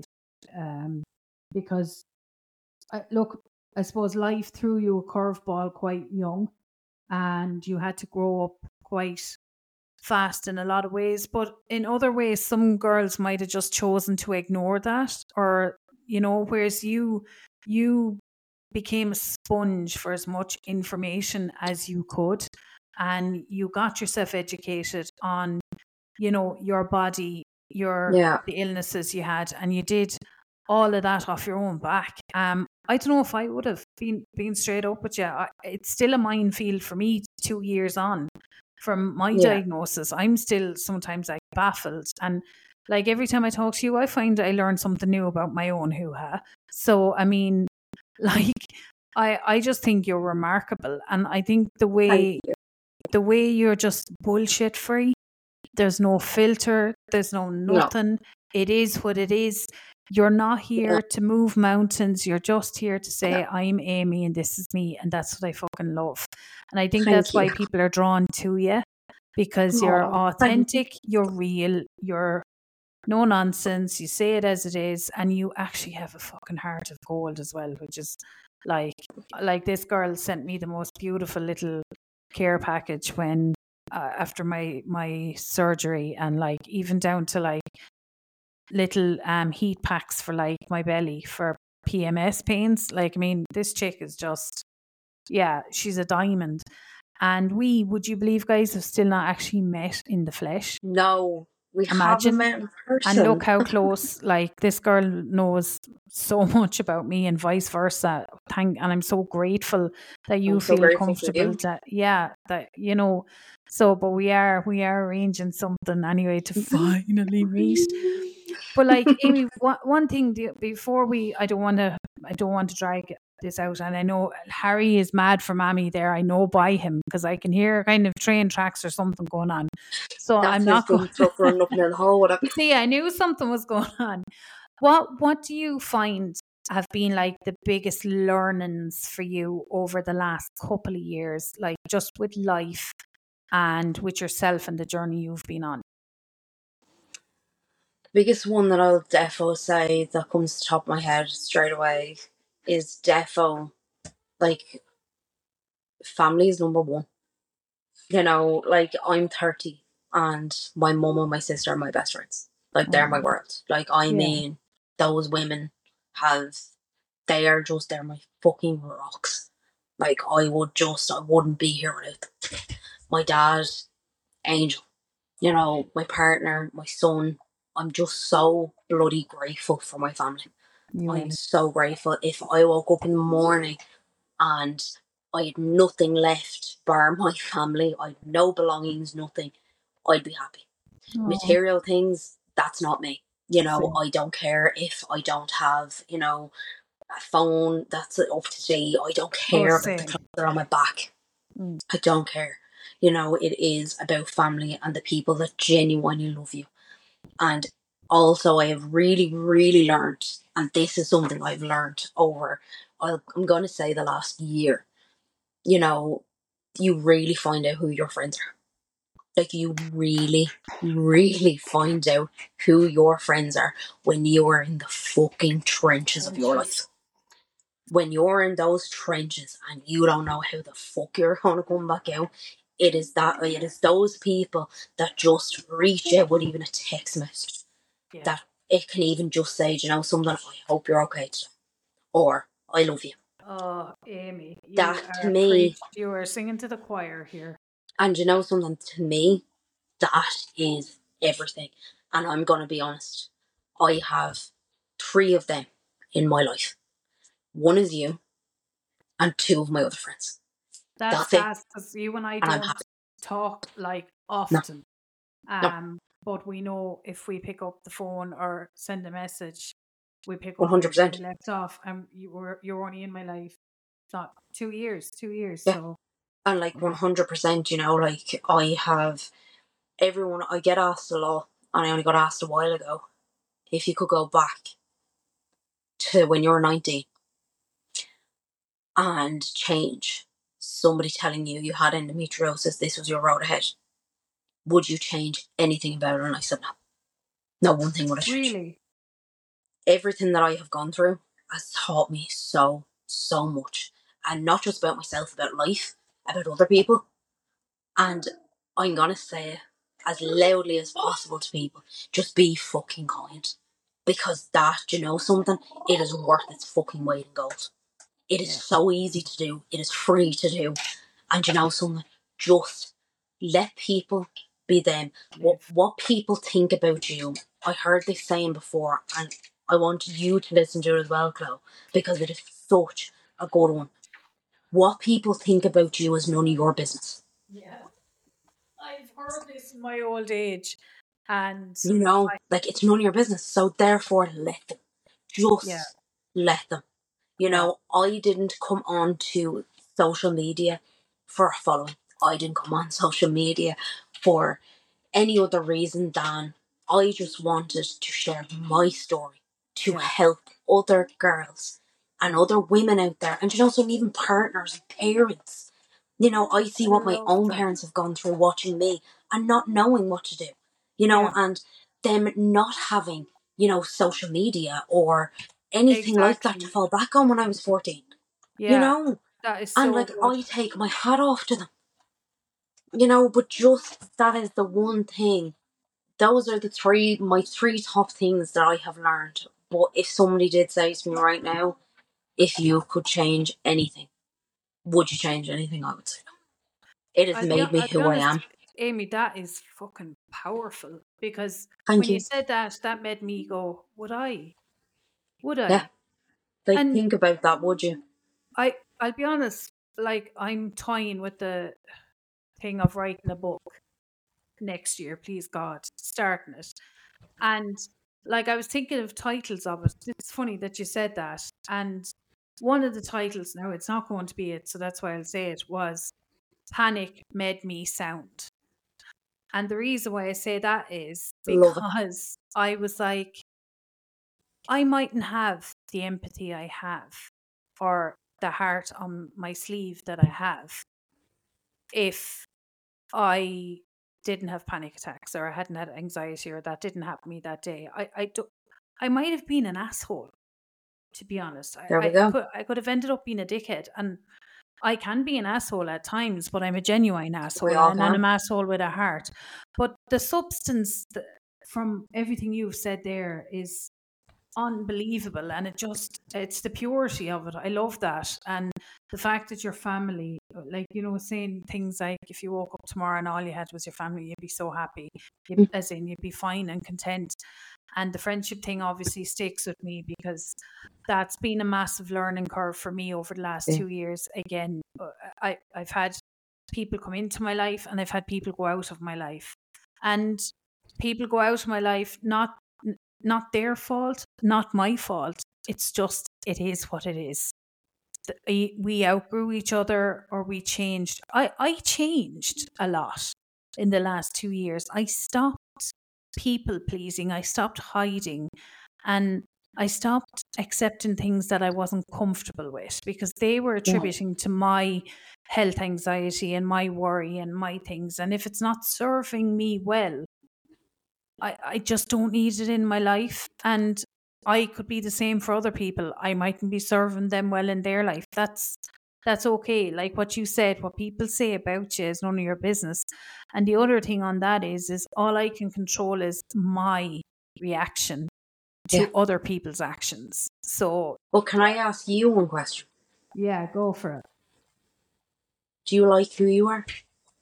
Because look, I suppose life threw you a curveball quite young, and you had to grow up quite fast in a lot of ways. But in other ways, some girls might have just chosen to ignore that, or you know, whereas you became a sponge for as much information as you could, and you got yourself educated on your body, the illnesses you had, and you did all of that off your own back. I don't know if I would have been straight up with you. It's still a minefield for me 2 years on from my diagnosis. I'm still sometimes like baffled, and like every time I talk to you, I find I learn something new about my own hoo-ha. So I mean, like I just think you're remarkable, and I think the way you're just bullshit free. There's no filter. There's no nothing. No. It is what it is. You're not here to move mountains. You're just here to say, I'm Amy and this is me. And that's what I fucking love. And I think that's why people are drawn to you, because you're authentic, you're real, you're no nonsense. You say it as it is. And you actually have a fucking heart of gold as well, which is like this girl sent me the most beautiful little care package when after my surgery, and like even down to like little heat packs for like my belly for PMS pains. Like, I mean, this chick is just, she's a diamond. And would you believe, guys, have still not actually met in the flesh? No, we haven't met in person. And look how close, like, this girl knows so much about me and vice versa. And I'm so grateful that you feel comfortable that, so, but we are arranging something anyway to finally meet. But like, Amy, one thing before I don't want to drag this out, and I know Harry is mad for Mammy there. I know by him because I can hear kind of train tracks or something going on. So I'm not going to run up in the hole. See, I knew something was going on. What do you find have been like the biggest learnings for you over the last couple of years, like just with life and with yourself and the journey you've been on? The biggest one that I'll defo say that comes to the top of my head straight away is defo, like, family is number one. Like, I'm 30 and my mum and my sister are my best friends. Like, they're my world. Like, I mean, those women they're my fucking rocks. Like, I wouldn't be here without them. My dad, angel. My partner, my son. I'm just so bloody grateful for my family. I'm so grateful. If I woke up in the morning and I had nothing left bar my family, I had no belongings, nothing, I'd be happy. Aww. Material things, that's not me. I don't care if I don't have, a phone that's up to date. I don't care about the clothes that are on my back. I don't care. It is about family and the people that genuinely love you. And also, I have really, really learned, and this is something I've learned over, I'm going to say the last year, you really find out who your friends are. Like, you really, really find out who your friends are when you are in the fucking trenches of your life. When you're in those trenches and you don't know how the fuck you're going to come back out, it is those people that just reach out with even a text message. Yeah. That it can even just say, something, I hope you're okay today. Or, I love you. Oh, Amy, to me, you are singing to the choir here. And something, to me, that is everything. And I'm going to be honest, I have 3 of them in my life. 1 is you, and 2 of my other friends. That's it. Because you and I don't talk like often. No. But we know if we pick up the phone or send a message, we pick up 100%. Left off, and you're only in my life. It's not 2 years. Yeah. So. And like 100%, like, I have everyone. I get asked a lot, and I only got asked a while ago if you could go back to when you were 19 and change somebody telling you had endometriosis, this was your road ahead, would you change anything about it? And I said no. Not one thing would I change. Really? Everything that I have gone through has taught me so much. And not just about myself, about life, about other people. And I'm going to say it as loudly as possible to people. Just be fucking kind. Because that, something, it is worth its fucking weight in gold. It is so easy to do. It is free to do. And something, just let people be them. What people think about you. I heard this saying before, and I want you to listen to it as well, Chloe, because it is such a good one. What people think about you is none of your business. Yeah. I've heard this in my old age. And like, it's none of your business. So therefore, let them. Just let them. I didn't come on to social media for a following. I didn't come on social media for any other reason than I just wanted to share my story to help other girls and other women out there, and also even partners and parents. I see what my own parents have gone through watching me and not knowing what to do, and them not having, social media or anything like that to fall back on when I was 14. That is and so like, good. I take my hat off to them. But just that is the one thing. Those are my three top things that I have learned. But if somebody did say to me right now, if you could change anything, would you change anything? I would say no. It has made me who I am. Amy, that is fucking powerful, because Thank you said that made me go, would I? Yeah. Like, think about that, would you? I'll be honest, like, I'm toying with the thing of writing a book next year, please God, starting it. And like, I was thinking of titles of it. It's funny that you said that. And one of the titles, now it's not going to be it, so that's why I'll say it, was Panic Made Me Sound. And the reason why I say that is because I was like, I mightn't have the empathy I have, or the heart on my sleeve that I have, if I didn't have panic attacks, or I hadn't had anxiety, or that didn't happen to me that day. I might have been an asshole, to be honest. I could have ended up being a dickhead, and I can be an asshole at times, but I'm a genuine asshole, and I'm an asshole with a heart. But the substance from everything you've said there is unbelievable, and it's the purity of it. I love that. And the fact that your family, like, saying things like, if you woke up tomorrow and all you had was your family, you'd be so happy, as in you'd be fine and content. And the friendship thing obviously sticks with me, because that's been a massive learning curve for me over the last 2 years. Again, I've had people come into my life, and I've had people go out of my life. And people go out of my life, not their fault, not my fault. It's just, it is what it is. We outgrew each other, or we changed. I changed a lot in the last 2 years. I stopped people pleasing. I stopped hiding, and I stopped accepting things that I wasn't comfortable with, because they were attributing to my health anxiety and my worry and my things. And if it's not serving me well, I just don't need it in my life. And I could be the same for other people. I mightn't be serving them well in their life. That's okay. Like what you said, what people say about you is none of your business. And the other thing on that is all I can control is my reaction to other people's actions. So, well, can I ask you one question? Yeah, go for it. Do you like who you are?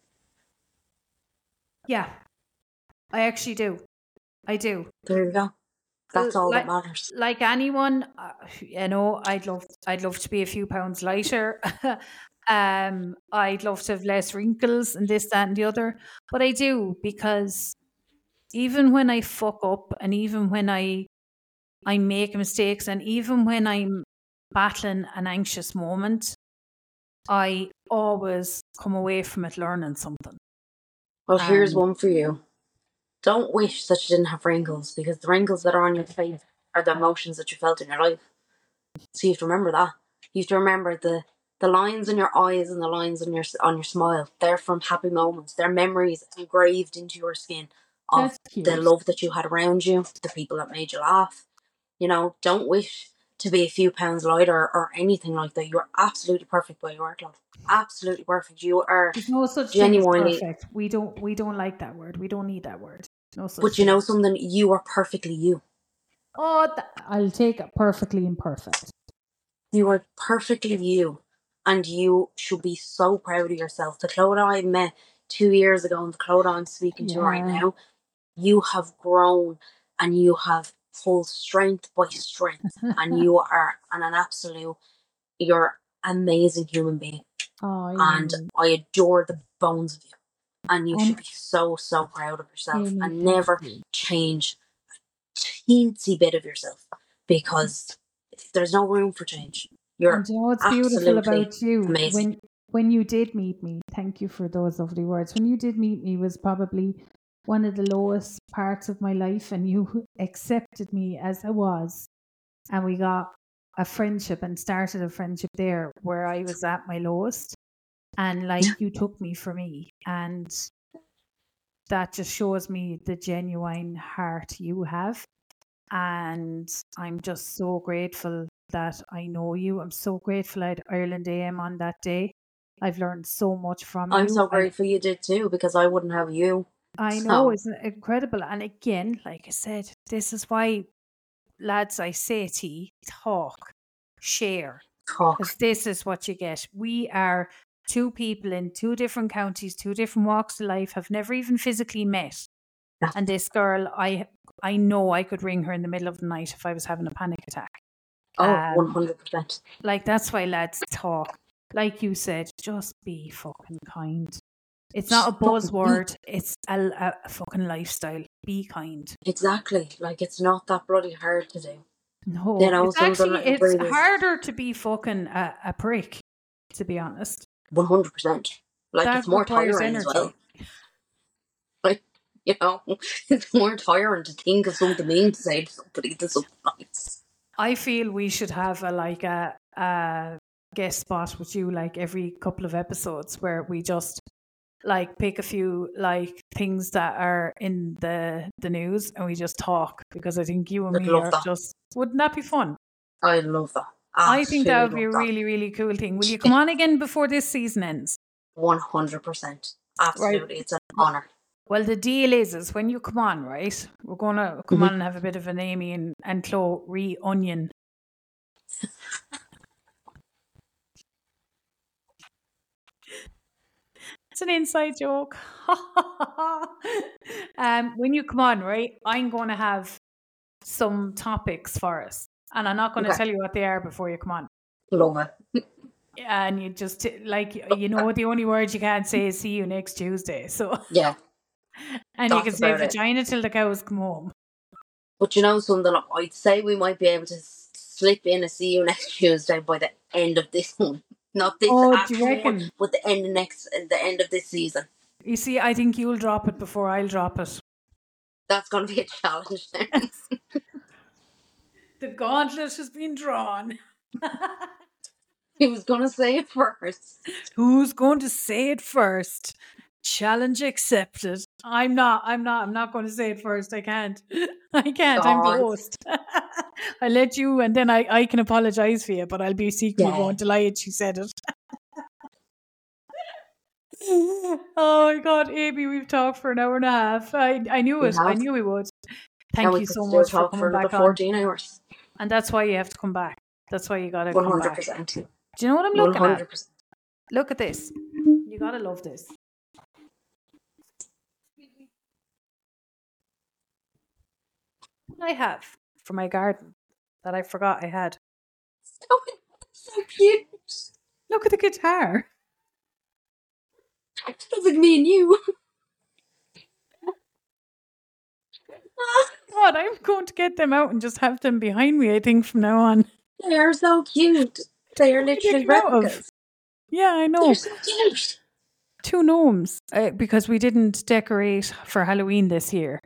Yeah, I actually do. I do. There you go. That's all that matters. Like anyone, I'd love to be a few pounds lighter. I'd love to have less wrinkles and this, that, and the other. But I do, because even when I fuck up, and even when I make mistakes, and even when I'm battling an anxious moment, I always come away from it learning something. Well, here's one for you. Don't wish that you didn't have wrinkles, because the wrinkles that are on your face are the emotions that you felt in your life. So you have to remember that. You have to remember the lines in your eyes and the lines on your smile. They're from happy moments. They're memories engraved into your skin of the love that you had around you, the people that made you laugh. Don't wish to be a few pounds lighter or anything like that. You're absolutely perfect by your love. Absolutely perfect. You are. There's no such thing as perfect. We don't like that word. We don't need that word. No such but you know something? You are perfectly you. Oh, I'll take perfectly imperfect. You are perfectly you, and you should be so proud of yourself. The Chloe I met 2 years ago and the Claude I'm speaking to right now, you have grown and you have pulled strength by strength and you are an absolute, you're amazing human being. And I adore the bones of you. And you should be so, so proud of yourself and never change a teensy bit of yourself, because there's no room for change. And you know what's beautiful about you? Amazing. When you did meet me, thank you for those lovely words. When you did meet me was probably one of the lowest parts of my life, and you accepted me as I was. And we got a friendship and started a friendship there where I was at my lowest. And like you took me for me. And that just shows me the genuine heart you have. And I'm just so grateful that I know you. I'm so grateful I had Ireland AM on that day. I've learned so much from you. I'm so grateful you did too, because I wouldn't have you. I know, it's incredible. And again, like I said, this is why, lads, I say to you, talk, share. Because this is what you get. We are two people in two different counties, two different walks of life, have never even physically met. Yeah. And this girl, I know I could ring her in the middle of the night if I was having a panic attack. Oh, 100%. Like, that's why lads talk. Like you said, just be fucking kind. It's not a buzzword. It's a fucking lifestyle. Be kind. Exactly. Like, it's not that bloody hard to do. No, you know, it's harder to be fucking a prick, to be honest. 100%. Like, that it's more tiring as well. Like, you know, it's more tiring to think of something mean to say to somebody than something nice. I feel we should have a guest spot with you, like every couple of episodes, where we just like pick a few like things that are in the news and we just talk, because I think you and me are just, wouldn't that be fun? I love that. I think that would be a really, really cool thing. Will you come on again before this season ends? 100%. Absolutely. Right. It's an honour. Well, the deal is when you come on, right, we're going to come on and have a bit of an Amy and Chloe reunion. It's an inside joke. When you come on, right, I'm going to have some topics for us. And I'm not going to tell you what they are before you come on. Love it. And you just, like, you know, the only word you can't say is see you next Tuesday. So yeah. And you can say vagina till the cows come home. But you know something, I'd say we might be able to slip in a see you next Tuesday by the end of this one. Not this actual one, but the end of this season. You see, I think you'll drop it before I'll drop it. That's going to be a challenge then. The gauntlet has been drawn. Who's going to say it first? Who's going to say it first? Challenge accepted. I'm not going to say it first. I can't. I'm the host. I let you, and then I can apologize for you, but I'll be secretly going to lie and she said it. Oh my God, Amy, we've talked for an hour and a half. I knew it. I knew we would. Thank you so much for coming back on. 14 hours. And that's why you have to come back. That's why you got to 100%. come back. 100%. Do you know what I'm looking 100%. At? Look at this. You got to love this. I have for my garden that I forgot I had. So cute. Look at the guitar. It looks like me and you. God, I'm going to get them out and just have them behind me, I think, from now on. They are so cute. They are literally replicas. Yeah, I know. They're so cute. 2 gnomes, because we didn't decorate for Halloween this year.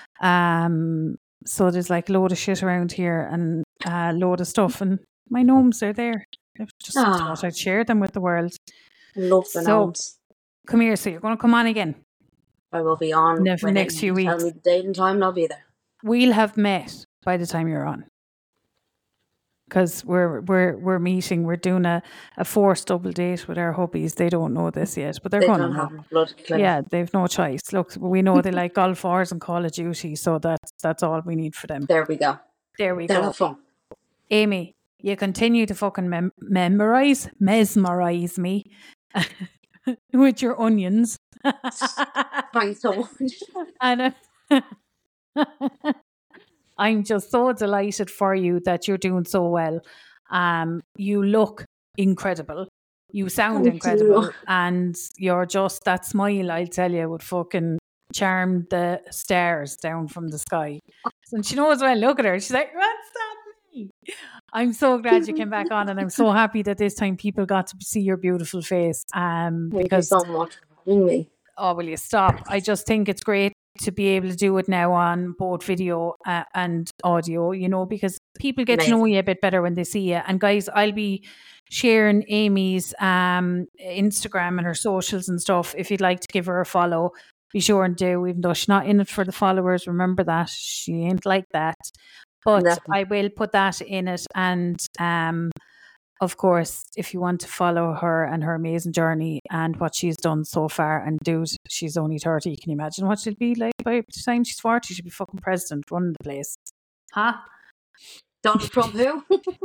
So there's like a load of shit around here and a load of stuff, and my gnomes are there. I just thought I'd share them with the world. Love the gnomes. Come here, so you're going to come on again. I will be on for the next few weeks. Tell me the date and time and I'll be there. We'll have met by the time you're on. Because we're meeting, we're doing a forced double date with our hubbies. They don't know this yet, but they're going to know. Yeah, they've no choice. Look, we know they like Golf Wars and Call of Duty, so that's all we need for them. There we go. They'll have fun. Amy, you continue to fucking mesmerize me. with your onions. Thanks so much. And I'm just so delighted for you that you're doing so well. You look incredible. You sound incredible. And you're just, that smile, I'll tell you, would fucking charm the stars down from the sky. And she knows when I look at her, she's like, what's that me? I'm so glad you came back on, and I'm so happy that this time people got to see your beautiful face. Thank you so much for having me. Oh, will you stop? I just think it's great to be able to do it now on both video and audio, you know, because people get to know you a bit better when they see you. And guys, I'll be sharing Amy's Instagram and her socials and stuff. If you'd like to give her a follow, be sure and do, even though she's not in it for the followers. Remember that. She ain't like that. But I will put that in it. And of course, if you want to follow her and her amazing journey and what she's done so far, and dude, she's only 30. Can you imagine what she'll be like by the time she's 40? She'll be fucking president running the place. Huh? Donald Trump who?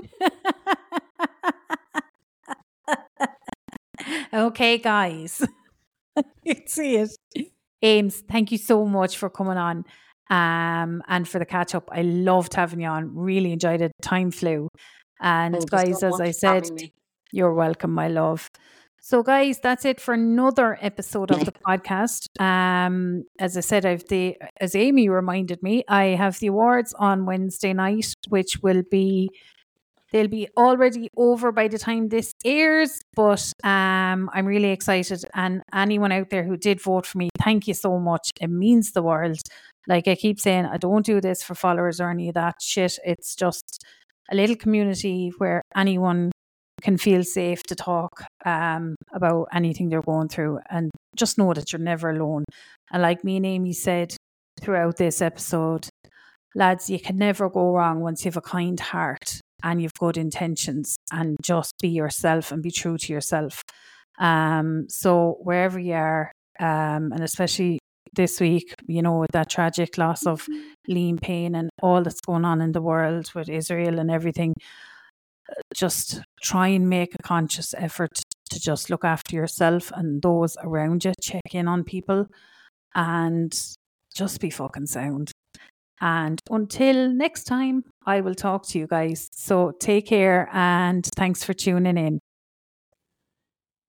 Okay, guys. You see it. Ames, thank you so much for coming on and for the catch up. I loved having you on. Really enjoyed it. Time flew. And Thank guys, so as I much for said, having me. you're welcome, my love. So guys, that's it for another episode of the podcast. As I said, as Amy reminded me, I have the awards on Wednesday night, which they'll be already over by the time this airs, but I'm really excited. And anyone out there who did vote for me, thank you so much. It means the world. Like I keep saying, I don't do this for followers or any of that shit. It's just a little community where anyone can feel safe to talk about anything they're going through, and just know that you're never alone. And like me and Amy said throughout this episode, lads, you can never go wrong once you have a kind heart and you've good intentions, and just be yourself and be true to yourself. So wherever you are, and especially this week, you know, with that tragic loss of Liam Payne and all that's going on in the world with Israel and everything, just try and make a conscious effort to just look after yourself and those around you, check in on people, and just be fucking sound. And until next time, I will talk to you guys. So take care, and thanks for tuning in.